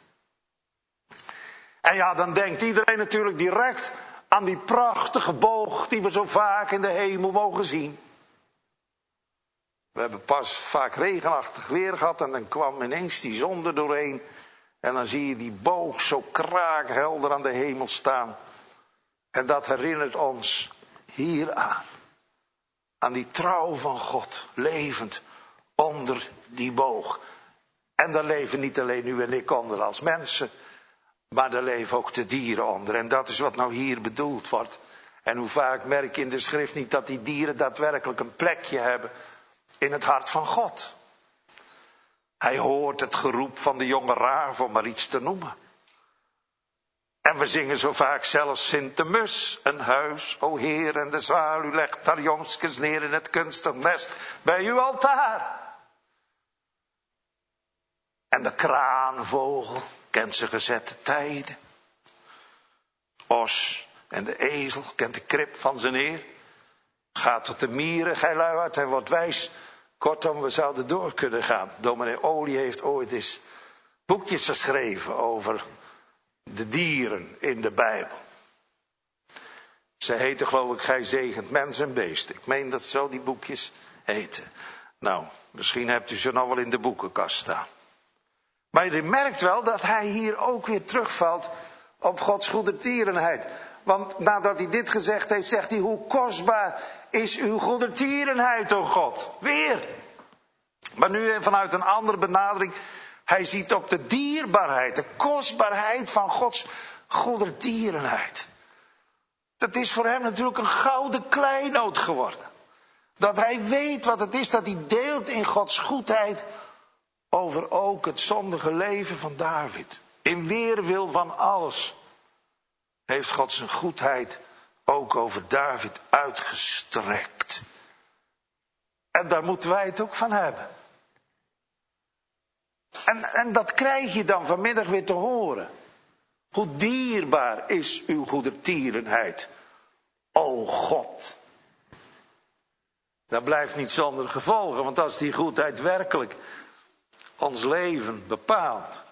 En ja, dan denkt iedereen natuurlijk direct aan die prachtige boog die we zo vaak in de hemel mogen zien. We hebben pas vaak regenachtig weer gehad en dan kwam ineens die zon er doorheen. En dan zie je die boog zo kraakhelder aan de hemel staan. En dat herinnert ons hieraan. Aan die trouw van God, levend onder die boog. En daar leven niet alleen u en ik onder als mensen, maar daar leven ook de dieren onder. En dat is wat nou hier bedoeld wordt. En hoe vaak merk je in de schrift niet dat die dieren daadwerkelijk een plekje hebben in het hart van God. Hij hoort het geroep van de jonge raaf, om maar iets te noemen. En we zingen zo vaak zelfs Sint de mus, een huis, o Heer, en de zwaluw legt haar jongskens neer in het kunstig nest bij uw altaar. En de kraanvogel kent zijn gezette tijden. Os en de ezel kent de krib van zijn heer. Gaat tot de mieren, gij luiaard, en wordt wijs. Kortom, we zouden door kunnen gaan. Dominee Olie heeft ooit eens boekjes geschreven over de dieren in de Bijbel. Ze heten geloof ik Gij zegent mens en beest. Ik meen dat zo die boekjes heten. Nou, misschien hebt u ze nou wel in de boekenkast staan. Maar je merkt wel dat hij hier ook weer terugvalt op Gods goedertierenheid. Want nadat hij dit gezegd heeft, zegt hij: hoe kostbaar is uw goedertierenheid, o God. Weer. Maar nu vanuit een andere benadering. Hij ziet op de dierbaarheid, de kostbaarheid van Gods goedertierenheid. Dat is voor hem natuurlijk een gouden kleinood geworden. Dat hij weet wat het is dat hij deelt in Gods goedheid over ook het zondige leven van David. In weerwil van alles heeft God zijn goedheid ook over David uitgestrekt. En daar moeten wij het ook van hebben. En dat krijg je dan vanmiddag weer te horen. Hoe dierbaar is uw goedertierenheid, o God. Dat blijft niet zonder gevolgen, want als die goedheid werkelijk ons leven bepaalt,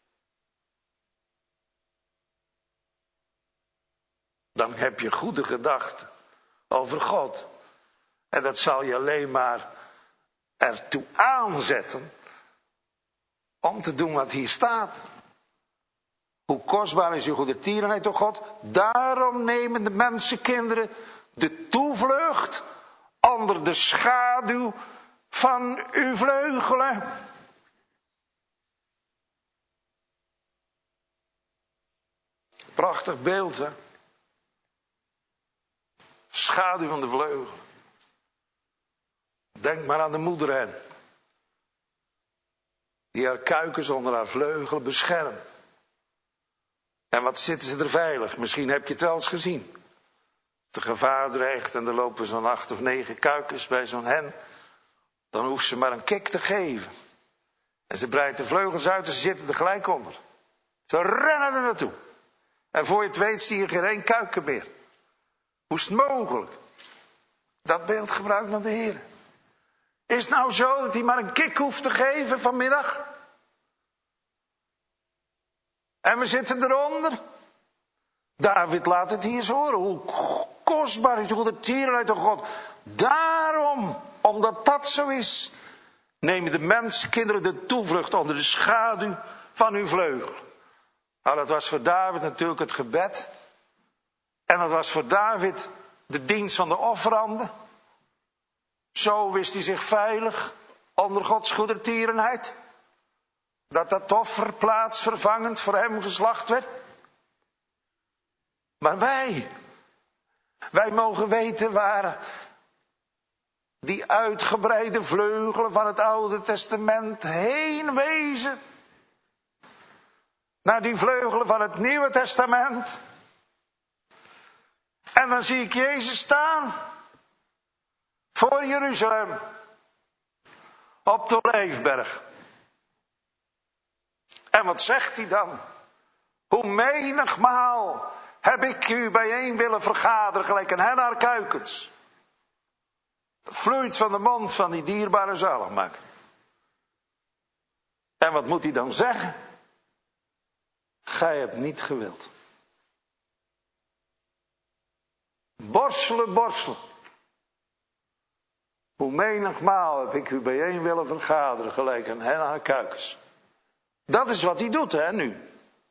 dan heb je goede gedachten over God. En dat zal je alleen maar ertoe aanzetten om te doen wat hier staat. Hoe kostbaar is uw goedertierenheid, o God. Daarom nemen de mensenkinderen de toevlucht onder de schaduw van uw vleugelen. Prachtig beeld, hè? Schaduw van de vleugelen. Denk maar aan de moederhen, die haar kuikens onder haar vleugelen beschermt. En wat zitten ze er veilig? Misschien heb je het wel eens gezien. De gevaar dreigt en er lopen zo'n 8 of 9 kuikens bij zo'n hen. Dan hoeft ze maar een kik te geven. En ze breidt de vleugels uit en ze zitten er gelijk onder. Ze rennen er naartoe. En voor je het weet zie je geen één kuiken meer. Hoe is het mogelijk? Dat beeld gebruikt dan de Heer. Is het nou zo dat hij maar een kik hoeft te geven vanmiddag? En we zitten eronder. David laat het hier eens horen. Hoe kostbaar is de goedertierenheid, o God. Daarom, omdat dat zo is, nemen de mensenkinderen de toevlucht onder de schaduw van uw vleugel. Nou, dat was voor David natuurlijk het gebed. En dat was voor David de dienst van de offeranden. Zo wist hij zich veilig onder Gods goedertierenheid. Dat offer plaatsvervangend voor hem geslacht werd. Maar wij mogen weten waar die uitgebreide vleugelen van het Oude Testament heen wezen naar die vleugelen van het Nieuwe Testament. En dan zie ik Jezus staan voor Jeruzalem op de Olijfberg. En wat zegt hij dan? Hoe menigmaal heb ik u bijeen willen vergaderen, gelijk een hen haar kuikens. Dat vloeit van de mond van die dierbare zaligmaker. En wat moet hij dan zeggen? Gij hebt niet gewild. Borstelen, borstelen. Hoe menigmaal heb ik u bijeen willen vergaderen, gelijk een hen haar kuikens. Dat is wat hij doet, hè, nu.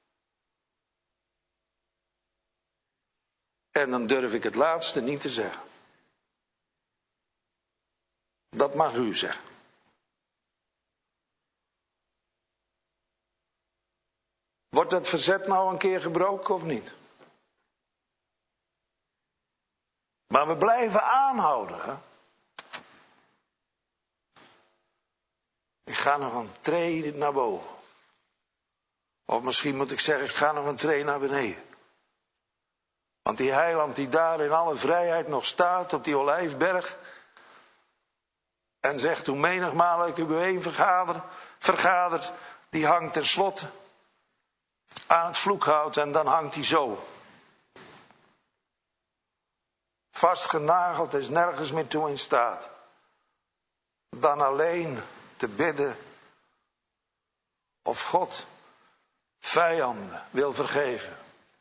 En dan durf ik het laatste niet te zeggen. Dat mag u zeggen. Wordt het verzet nou een keer gebroken of niet? Maar we blijven aanhouden. Hè? Ik ga nog een tree naar boven. Of misschien moet ik zeggen, ik ga nog een tree naar beneden. Want die heiland die daar in alle vrijheid nog staat op die Olijfberg. En zegt, hoe menigmaal ik u bijeen vergaderd. Die hangt tenslotte aan het vloekhout en dan hangt hij zo. Vastgenageld, is nergens meer toe in staat. Dan alleen te bidden of God vijanden wil vergeven.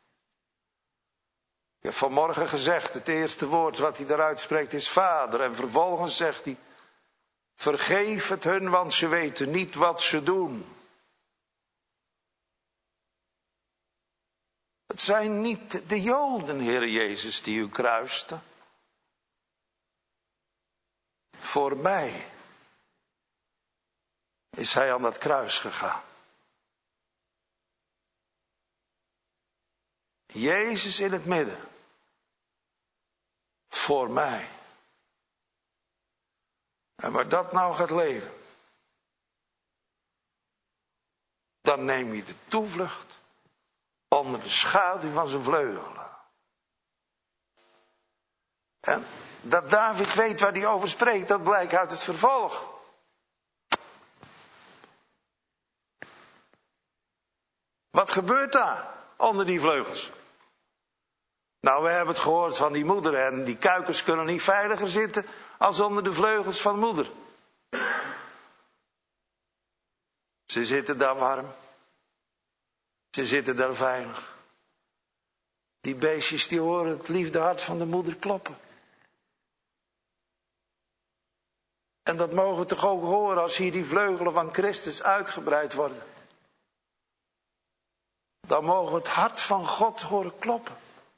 Ik heb vanmorgen gezegd, het eerste woord wat hij eruit spreekt is Vader. En vervolgens zegt hij, vergeef het hun, want ze weten niet wat ze doen. Het zijn niet de Joden, Heere Jezus, die u kruisten. Voor mij is hij aan dat kruis gegaan. Jezus in het midden. Voor mij. En waar dat nou gaat leven. Dan neem je de toevlucht onder de schaduw van zijn vleugelen. En dat David weet waar hij over spreekt, dat blijkt uit het vervolg. Wat gebeurt daar onder die vleugels? Nou, we hebben het gehoord van die moeder en die kuikens kunnen niet veiliger zitten als onder de vleugels van moeder. Ze zitten daar warm. Ze zitten daar veilig. Die beestjes die horen het liefde hart van de moeder kloppen. En dat mogen we toch ook horen als hier die vleugelen van Christus uitgebreid worden. Dan mogen we het hart van God horen kloppen.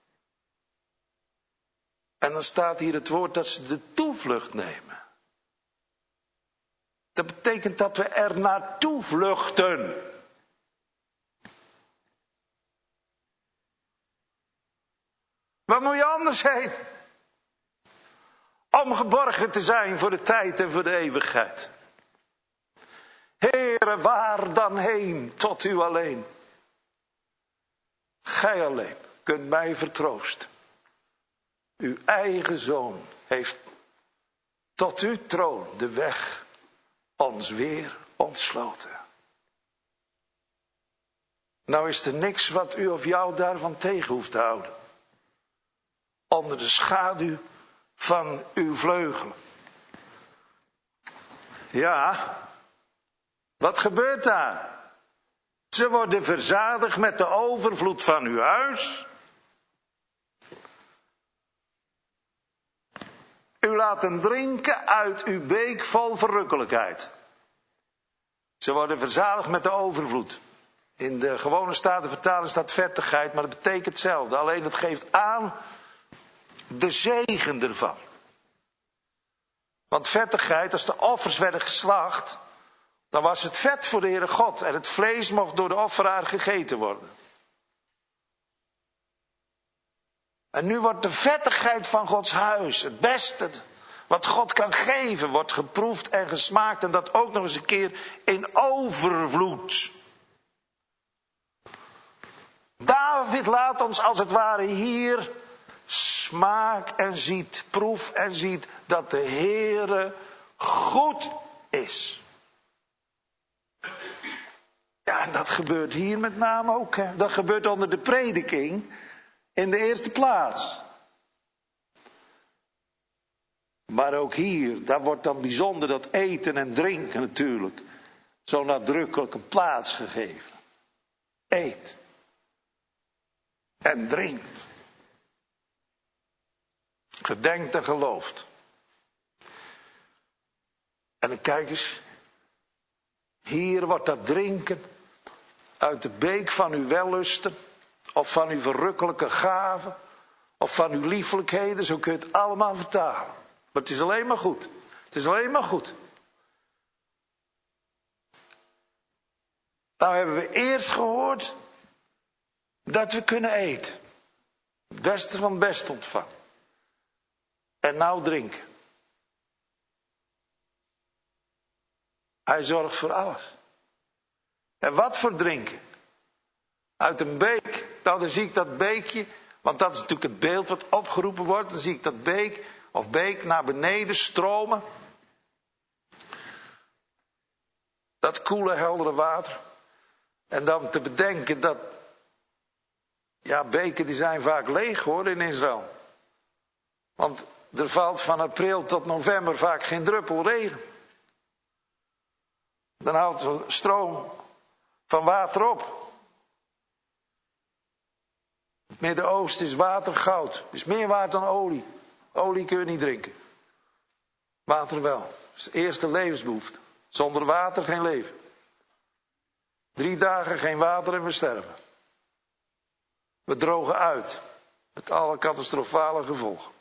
En dan staat hier het woord dat ze de toevlucht nemen. Dat betekent dat we er naartoe vluchten. Waar moet je anders heen? Om geborgen te zijn voor de tijd en voor de eeuwigheid. Heere, waar dan heen tot u alleen? Gij alleen kunt mij vertroosten. Uw eigen zoon heeft tot uw troon de weg ons weer ontsloten. Nou is er niks wat u of jou daarvan tegen hoeft te houden. Onder de schaduw van uw vleugelen. Ja, wat gebeurt daar? Ze worden verzadigd met de overvloed van uw huis. U laat hen drinken uit uw beek vol verrukkelijkheid. Ze worden verzadigd met de overvloed. In de gewone statenvertaling staat vettigheid, maar dat betekent hetzelfde. Alleen het geeft aan de zegen ervan. Want vettigheid, als de offers werden geslacht, dan was het vet voor de Heere God. En het vlees mocht door de offeraar gegeten worden. En nu wordt de vettigheid van Gods huis, het beste wat God kan geven, wordt geproefd en gesmaakt. En dat ook nog eens een keer in overvloed. David laat ons als het ware hier smaak en ziet, proef en ziet dat de Heere goed is. Ja, en dat gebeurt hier met name ook. Hè. Dat gebeurt onder de prediking in de eerste plaats. Maar ook hier, daar wordt dan bijzonder dat eten en drinken natuurlijk zo nadrukkelijk een plaats gegeven. Eet en drinkt. Gedenkt en gelooft. En dan kijk eens. Hier wordt dat drinken uit de beek van uw wellusten. Of van uw verrukkelijke gaven. Of van uw liefelijkheden. Zo kun je het allemaal vertalen. Maar het is alleen maar goed. Het is alleen maar goed. Nou hebben we eerst gehoord dat we kunnen eten. Het beste van het best ontvangen. En nou drinken. Hij zorgt voor alles. En wat voor drinken? Uit een beek. Nou, dan zie ik dat beekje. Want dat is natuurlijk het beeld wat opgeroepen wordt. Dan zie ik dat beek naar beneden stromen. Dat koele, heldere water. En dan te bedenken dat... Ja, beken die zijn vaak leeg hoor in Israël. Want er valt van april tot november vaak geen druppel regen. Dan houdt de stroom van water op. Het Midden-Oosten is water goud. Het is meer waard dan olie. Olie kun je niet drinken. Water wel. Dat is de eerste levensbehoefte. Zonder water geen leven. 3 dagen geen water en we sterven. We drogen uit. Met alle catastrofale gevolgen.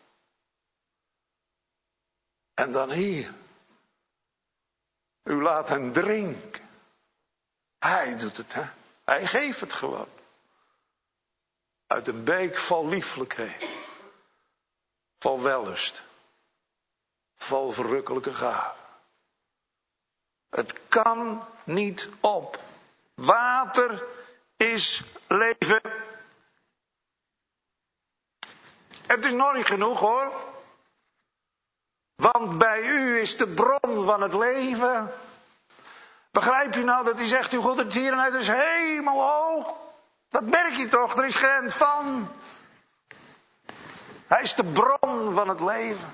En dan hier. U laat hem drinken. Hij doet het, hè. Hij geeft het gewoon. Uit een beek vol lieflijkheid. Vol wellust. Vol verrukkelijke gaven. Het kan niet op. Water is leven. Het is nog niet genoeg hoor. Want bij u is de bron van het leven. Begrijp je nou dat hij zegt, uw God is hier en hij is hemelhoog. Dat merk je toch, er is geen van. Hij is de bron van het leven.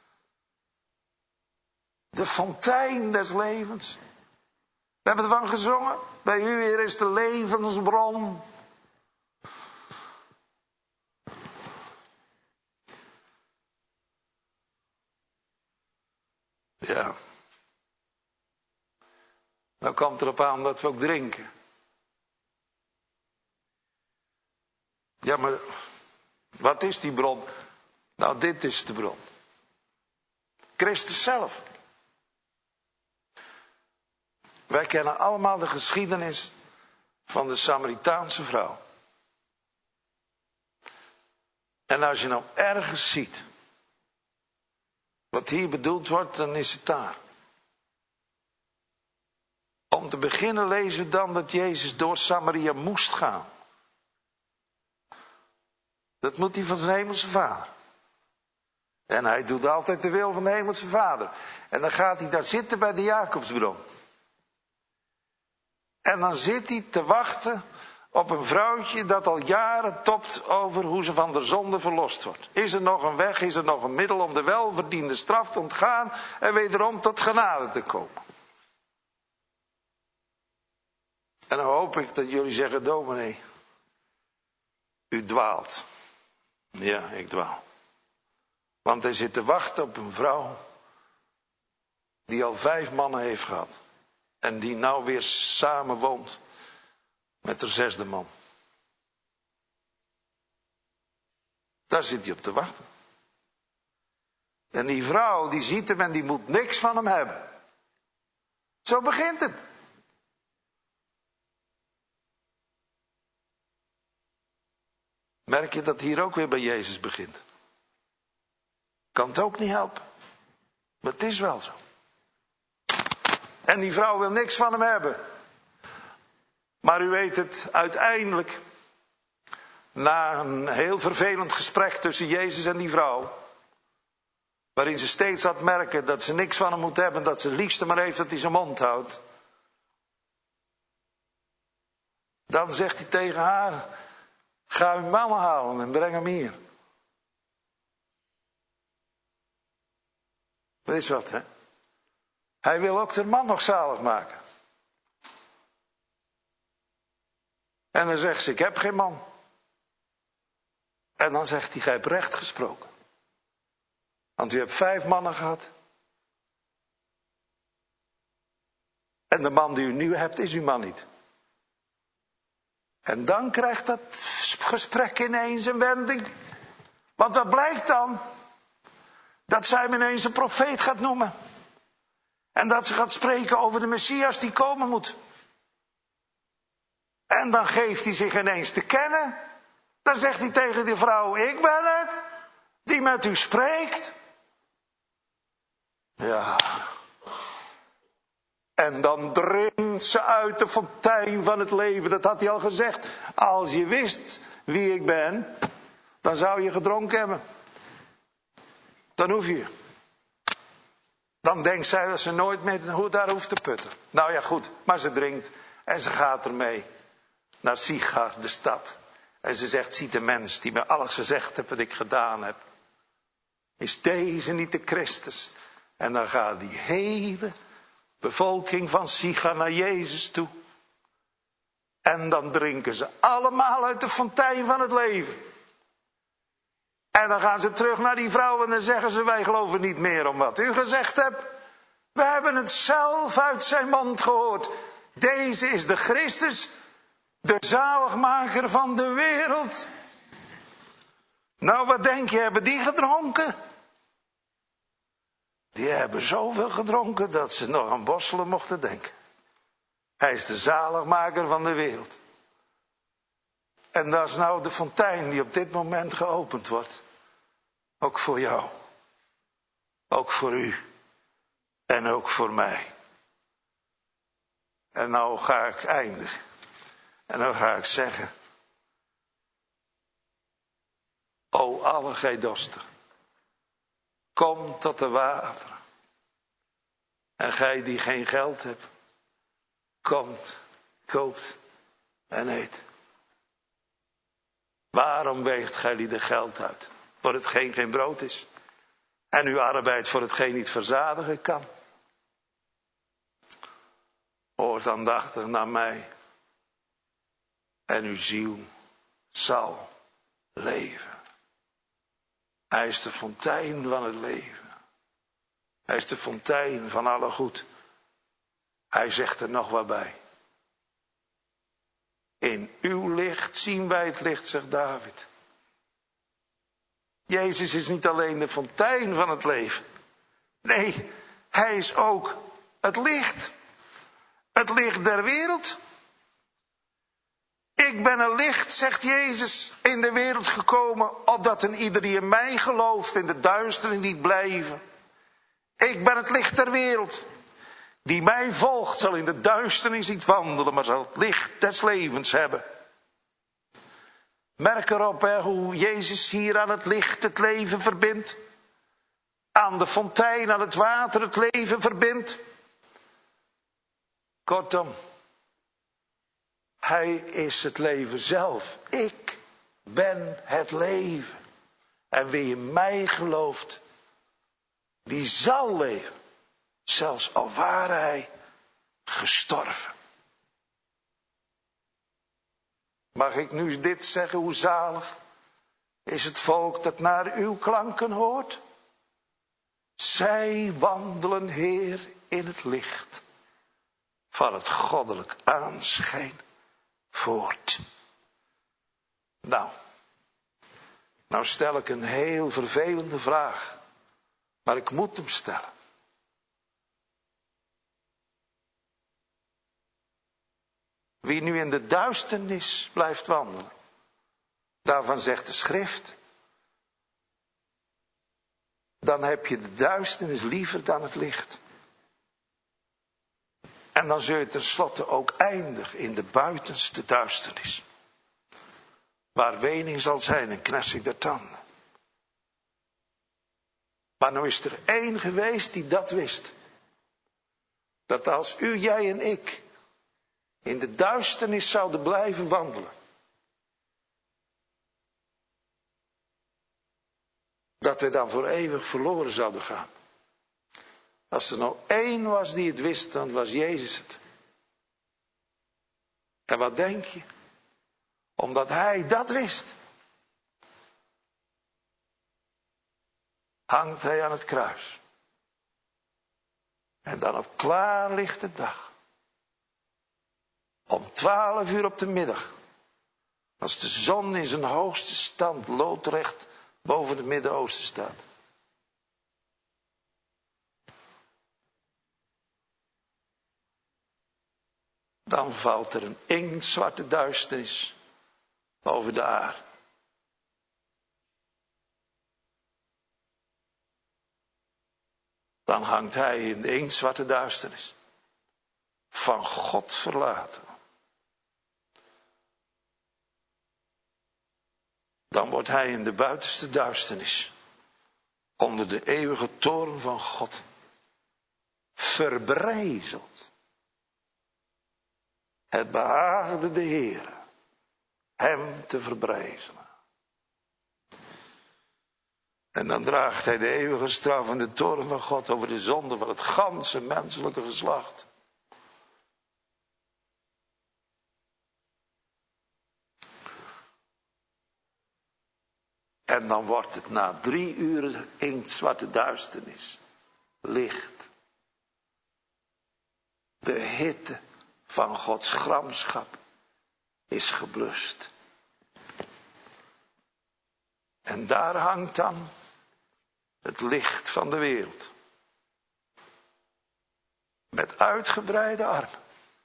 De fontein des levens. We hebben ervan gezongen. Bij u hier is de levensbron. Ja. Nou komt erop aan dat we ook drinken. Ja, maar wat is die bron? Nou, dit is de bron. Christus zelf. Wij kennen allemaal de geschiedenis van de Samaritaanse vrouw. En als je nou ergens ziet wat hier bedoeld wordt, dan is het daar. Om te beginnen lezen we dan dat Jezus door Samaria moest gaan. Dat moet hij van zijn hemelse vader. En hij doet altijd de wil van de hemelse vader. En dan gaat hij daar zitten bij de Jacobsbron. En dan zit hij te wachten op een vrouwtje dat al jaren topt over hoe ze van de zonde verlost wordt. Is er nog een weg, is er nog een middel om de welverdiende straf te ontgaan en wederom tot genade te komen? En dan hoop ik dat jullie zeggen, dominee, u dwaalt. Ja, ik dwaal. Want hij zit te wachten op een vrouw die al 5 mannen heeft gehad. En die nou weer samen woont met de 6e man. Daar zit hij op te wachten. En die vrouw die ziet hem en die moet niks van hem hebben. Zo begint het. Merk je dat hier ook weer bij Jezus begint? Kan het ook niet helpen. Dat is wel zo. En die vrouw wil niks van hem hebben. Maar u weet het, uiteindelijk, na een heel vervelend gesprek tussen Jezus en die vrouw, waarin ze steeds had merken dat ze niks van hem moet hebben, dat ze het liefste maar heeft dat hij zijn mond houdt. Dan zegt hij tegen haar, ga uw man halen en breng hem hier. Dat is wat, hè? Hij wil ook de man nog zalig maken. En dan zegt ze, ik heb geen man. En dan zegt hij, gij hebt recht gesproken. Want u hebt 5 mannen gehad. En de man die u nu hebt, is uw man niet. En dan krijgt dat gesprek ineens een wending. Want wat blijkt dan? Dat zij hem ineens een profeet gaat noemen. En dat ze gaat spreken over de Messias die komen moet. En dan geeft hij zich ineens te kennen. Dan zegt hij tegen die vrouw, ik ben het, die met u spreekt. Ja. En dan drinkt ze uit de fontein van het leven. Dat had hij al gezegd. Als je wist wie ik ben, dan zou je gedronken hebben. Dan hoef je. Dan denkt zij dat ze nooit meer daar hoeft te putten. Nou ja, goed. Maar ze drinkt en ze gaat ermee naar Sichar, de stad. En ze zegt, ziet de mens die mij alles gezegd heeft wat ik gedaan heb. Is deze niet de Christus? En dan gaat die hele bevolking van Sichar naar Jezus toe. En dan drinken ze allemaal uit de fontein van het leven. En dan gaan ze terug naar die vrouw en dan zeggen ze, wij geloven niet meer om wat u gezegd hebt. We hebben het zelf uit zijn mond gehoord. Deze is de Christus, de zaligmaker van de wereld. Nou, wat denk je, hebben die gedronken? Die hebben zoveel gedronken dat ze nog aan borstelen mochten denken. Hij is de zaligmaker van de wereld. En dat is nou de fontein die op dit moment geopend wordt. Ook voor jou. Ook voor u. En ook voor mij. En nou ga ik eindigen. En dan ga ik zeggen. O alle gij dorstigen. Kom tot de wateren. En gij die geen geld hebt. Komt, koopt en eet. Waarom weegt gij lieden geld uit? Voor hetgeen geen brood is. En uw arbeid voor hetgeen niet verzadigen kan. Hoort aandachtig naar mij. En uw ziel zal leven. Hij is de fontein van het leven. Hij is de fontein van alle goed. Hij zegt er nog wat bij. In uw licht zien wij het licht, zegt David. Jezus is niet alleen de fontein van het leven. Nee, hij is ook het licht. Het licht der wereld. Ik ben een licht, zegt Jezus, in de wereld gekomen, opdat een ieder die in mij gelooft in de duisternis niet blijven. Ik ben het licht der wereld. Die mij volgt zal in de duisternis niet wandelen, maar zal het licht des levens hebben. Merk erop hoe Jezus hier aan het licht het leven verbindt. Aan de fontein, aan het water het leven verbindt. Kortom, hij is het leven zelf. Ik ben het leven. En wie in mij gelooft, die zal leven. Zelfs al ware hij gestorven. Mag ik nu dit zeggen, hoe zalig is het volk dat naar uw klanken hoort? Zij wandelen, Heer, in het licht van het goddelijk aanschijn voort. Nou stel ik een heel vervelende vraag, maar ik moet hem stellen. Wie nu in de duisternis blijft wandelen, daarvan zegt de schrift, dan heb je de duisternis liever dan het licht. En dan zul je tenslotte ook eindigen in de buitenste duisternis. Waar wening zal zijn en knarsen der tanden. Maar nou is er één geweest die dat wist. Dat als u, jij en ik in de duisternis zouden blijven wandelen. Dat we dan voor eeuwig verloren zouden gaan. Als er nou één was die het wist, dan was Jezus het. En wat denk je? Omdat hij dat wist, hangt hij aan het kruis. En dan op klaarlichte dag, om 12 uur op de middag, als de zon in zijn hoogste stand loodrecht boven het Midden-Oosten staat. Dan valt er een inktzwarte duisternis over de aarde. Dan hangt hij in de inktzwarte duisternis. Van God verlaten. Dan wordt hij in de buitenste duisternis. Onder de eeuwige toorn van God. Verbrijzeld. Het behaagde de Heer hem te verbrijzelen. En dan draagt hij de eeuwige straf en de toorn van God over de zonde van het ganse menselijke geslacht. En dan wordt het na 3 uur inktzwarte duisternis licht. De hitte van Gods gramschap is geblust. En daar hangt dan het licht van de wereld. Met uitgebreide armen.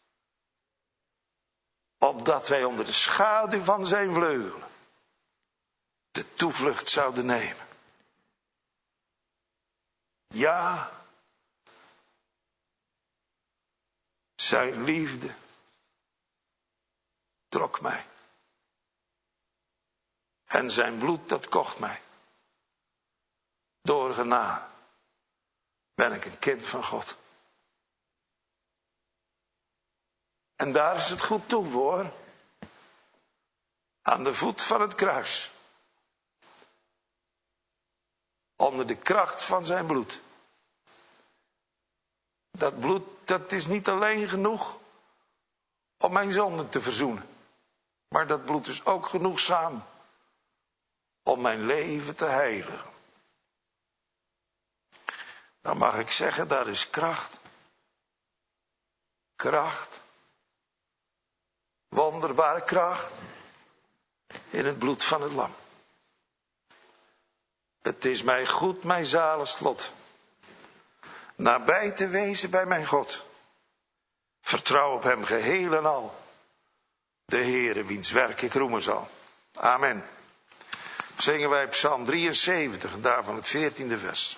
Opdat wij onder de schaduw van zijn vleugelen de toevlucht zouden nemen. Ja, zijn liefde trok mij. En zijn bloed, dat kocht mij. Door genade ben ik een kind van God. En daar is het goed toe voor. Aan de voet van het kruis. Onder de kracht van zijn bloed. Dat bloed, dat is niet alleen genoeg om mijn zonden te verzoenen. Maar dat bloed is ook genoegzaam om mijn leven te heiligen. Dan mag ik zeggen, daar is kracht. Kracht. Wonderbare kracht. In het bloed van het lam. Het is mij goed, mijn zalig lot. Nabij te wezen bij mijn God. Vertrouw op hem geheel en al. De Heere, wiens werk ik roemen zal. Amen. Zingen wij Psalm 73 en daarvan het 14e vers.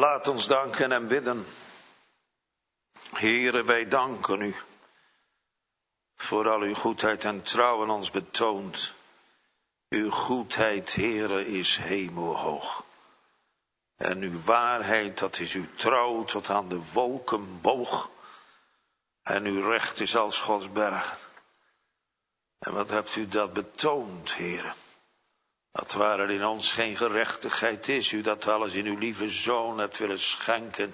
Laat ons danken en bidden. Heere, wij danken u voor al uw goedheid en trouw aan ons betoond. Uw goedheid, Heere, is hemelhoog. En uw waarheid, dat is uw trouw tot aan de wolken boog. En uw recht is als Gods bergen. En wat hebt u dat betoond, Heere? Dat waar er in ons geen gerechtigheid is, u dat alles in uw lieve Zoon hebt willen schenken.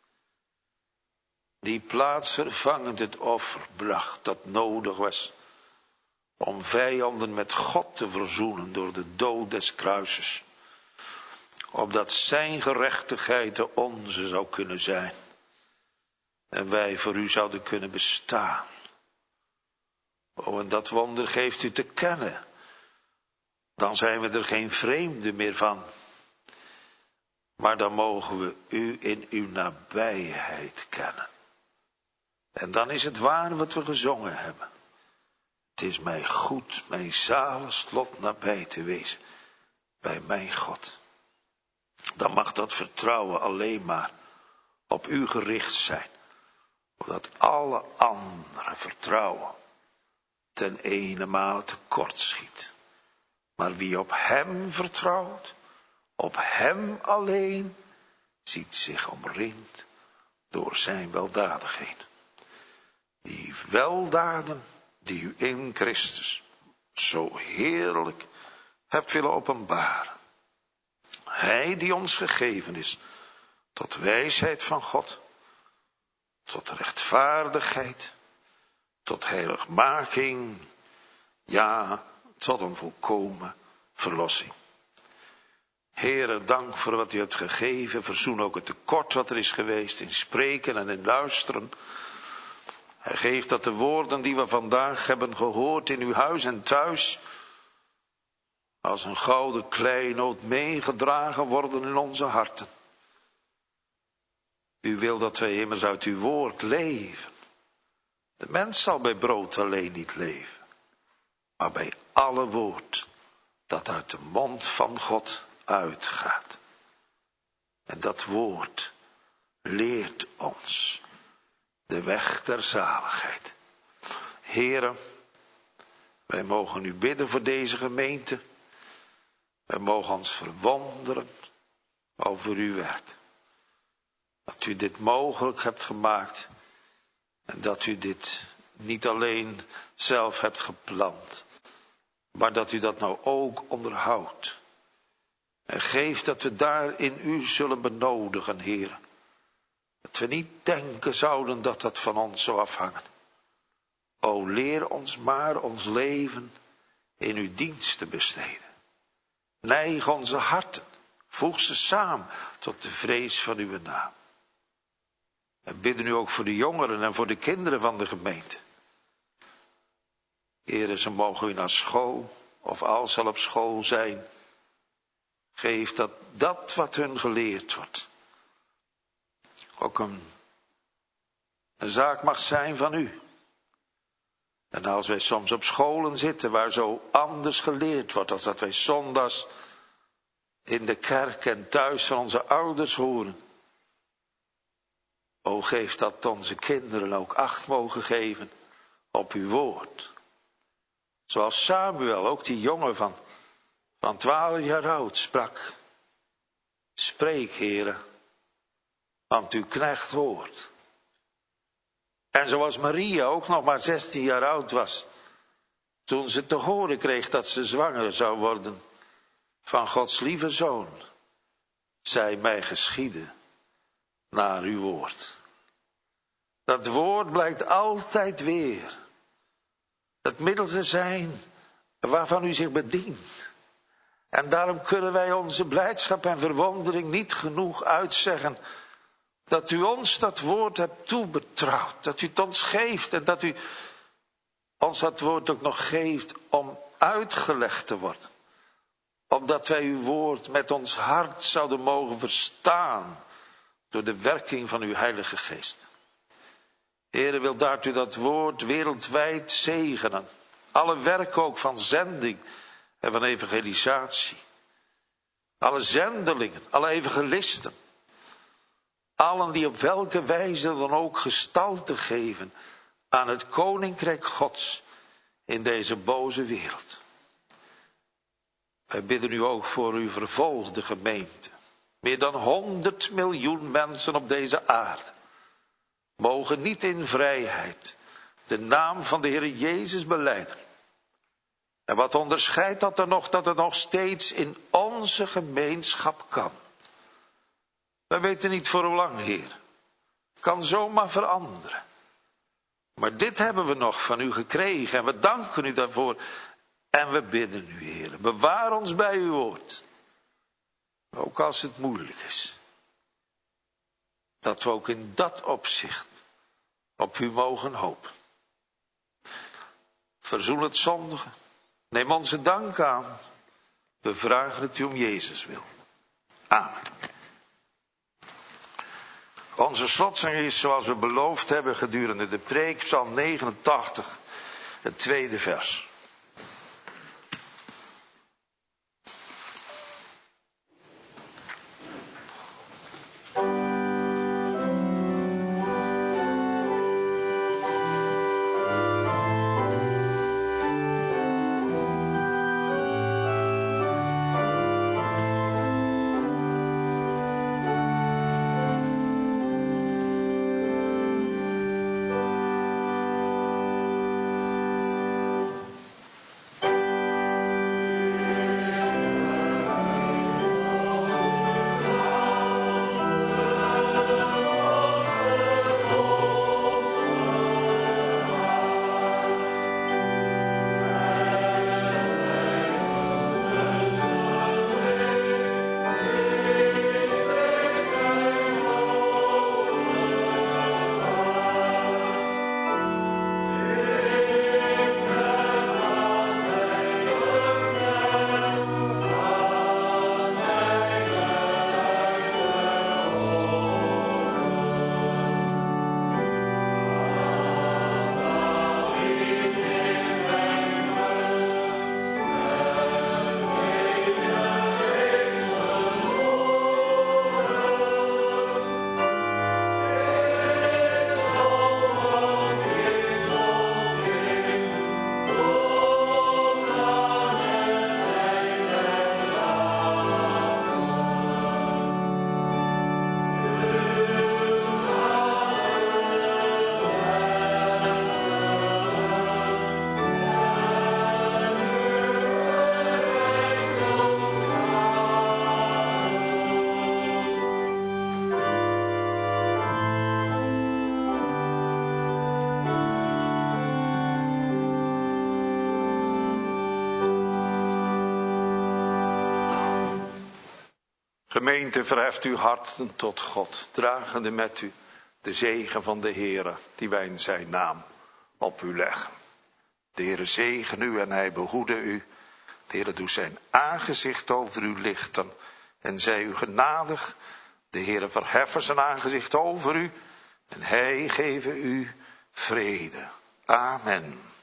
Die plaatsvervangend het offer bracht dat nodig was om vijanden met God te verzoenen door de dood des kruises. Opdat zijn gerechtigheid de onze zou kunnen zijn. En wij voor u zouden kunnen bestaan. Oh, en dat wonder geeft u te kennen. Dan zijn we er geen vreemde meer van. Maar dan mogen we u in uw nabijheid kennen. En dan is het waar wat we gezongen hebben. Het is mij goed, mijn zaligst lot nabij te wezen. Bij mijn God. Dan mag dat vertrouwen alleen maar op u gericht zijn. Omdat alle andere vertrouwen ten ene tekort schiet. Maar wie op hem vertrouwt, op hem alleen, ziet zich omringd door zijn weldadigheden. Die weldaden die u in Christus zo heerlijk hebt willen openbaren. Hij die ons gegeven is tot wijsheid van God, tot rechtvaardigheid, tot heiligmaking, ja, tot een volkomen verlossing. Heere, dank voor wat u hebt gegeven. Verzoen ook het tekort wat er is geweest in spreken en in luisteren. Hij geeft dat de woorden die we vandaag hebben gehoord in uw huis en thuis, als een gouden kleinood meegedragen worden in onze harten. U wil dat wij immers uit uw woord leven. De mens zal bij brood alleen niet leven, maar bij alle woord dat uit de mond van God uitgaat. En dat woord leert ons de weg der zaligheid. Heere, wij mogen u bidden voor deze gemeente. Wij mogen ons verwonderen over uw werk. Dat u dit mogelijk hebt gemaakt. En dat u dit niet alleen zelf hebt gepland. Maar dat u dat nou ook onderhoudt. En geeft dat we daar in u zullen benodigen, Heer. Dat we niet denken zouden dat dat van ons zou afhangen. O, leer ons maar ons leven in uw dienst te besteden. Neig onze harten, voeg ze samen tot de vrees van uw naam. En bidden u ook voor de jongeren en voor de kinderen van de gemeente. Heere, ze mogen u naar school, of als ze al op school zijn, geef dat wat hun geleerd wordt ook een zaak mag zijn van u. En als wij soms op scholen zitten waar zo anders geleerd wordt, als dat wij zondags in de kerk en thuis van onze ouders horen. O, geef dat onze kinderen ook acht mogen geven op uw woord. Zoals Samuel, ook die jongen van 12 jaar oud, sprak. Spreek, Heere, want uw knecht hoort. En zoals Maria ook nog maar 16 jaar oud was, toen ze te horen kreeg dat ze zwanger zou worden van Gods lieve Zoon, zij mij geschieden naar uw woord. Dat woord blijkt altijd weer het middel te zijn waarvan u zich bedient. En daarom kunnen wij onze blijdschap en verwondering niet genoeg uitzeggen dat u ons dat woord hebt toebetrouwd. Dat u het ons geeft en dat u ons dat woord ook nog geeft om uitgelegd te worden. Opdat wij uw woord met ons hart zouden mogen verstaan door de werking van uw Heilige Geest. Heere, wil daartoe dat woord wereldwijd zegenen. Alle werk ook van zending en van evangelisatie. Alle zendelingen, alle evangelisten. allen die op welke wijze dan ook gestalte geven aan het koninkrijk Gods in deze boze wereld. Wij bidden u ook voor uw vervolgde gemeente. Meer dan 100 miljoen mensen op deze aarde mogen niet in vrijheid de naam van de Heer Jezus belijden. En wat onderscheidt dat er nog, dat het nog steeds in onze gemeenschap kan? Wij weten niet voor hoe lang, Heer. Kan zomaar veranderen. Maar dit hebben we nog van u gekregen en we danken u daarvoor. En we bidden u, Heer, bewaar ons bij uw woord. Ook als het moeilijk is. Dat we ook in dat opzicht op u mogen hopen. Verzoen het zondige. Neem onze dank aan. We vragen het u om Jezus wil. Amen. Onze slotzang is zoals we beloofd hebben gedurende de preek, Psalm 89, het tweede vers. Gemeente, verheft uw harten tot God, dragende met u de zegen van de Heere, die wij in zijn naam op u leggen. De Heere zegen u en hij behoede u. De Heere doet zijn aangezicht over u lichten en zij u genadig. De Heere verheffen zijn aangezicht over u en hij geven u vrede. Amen.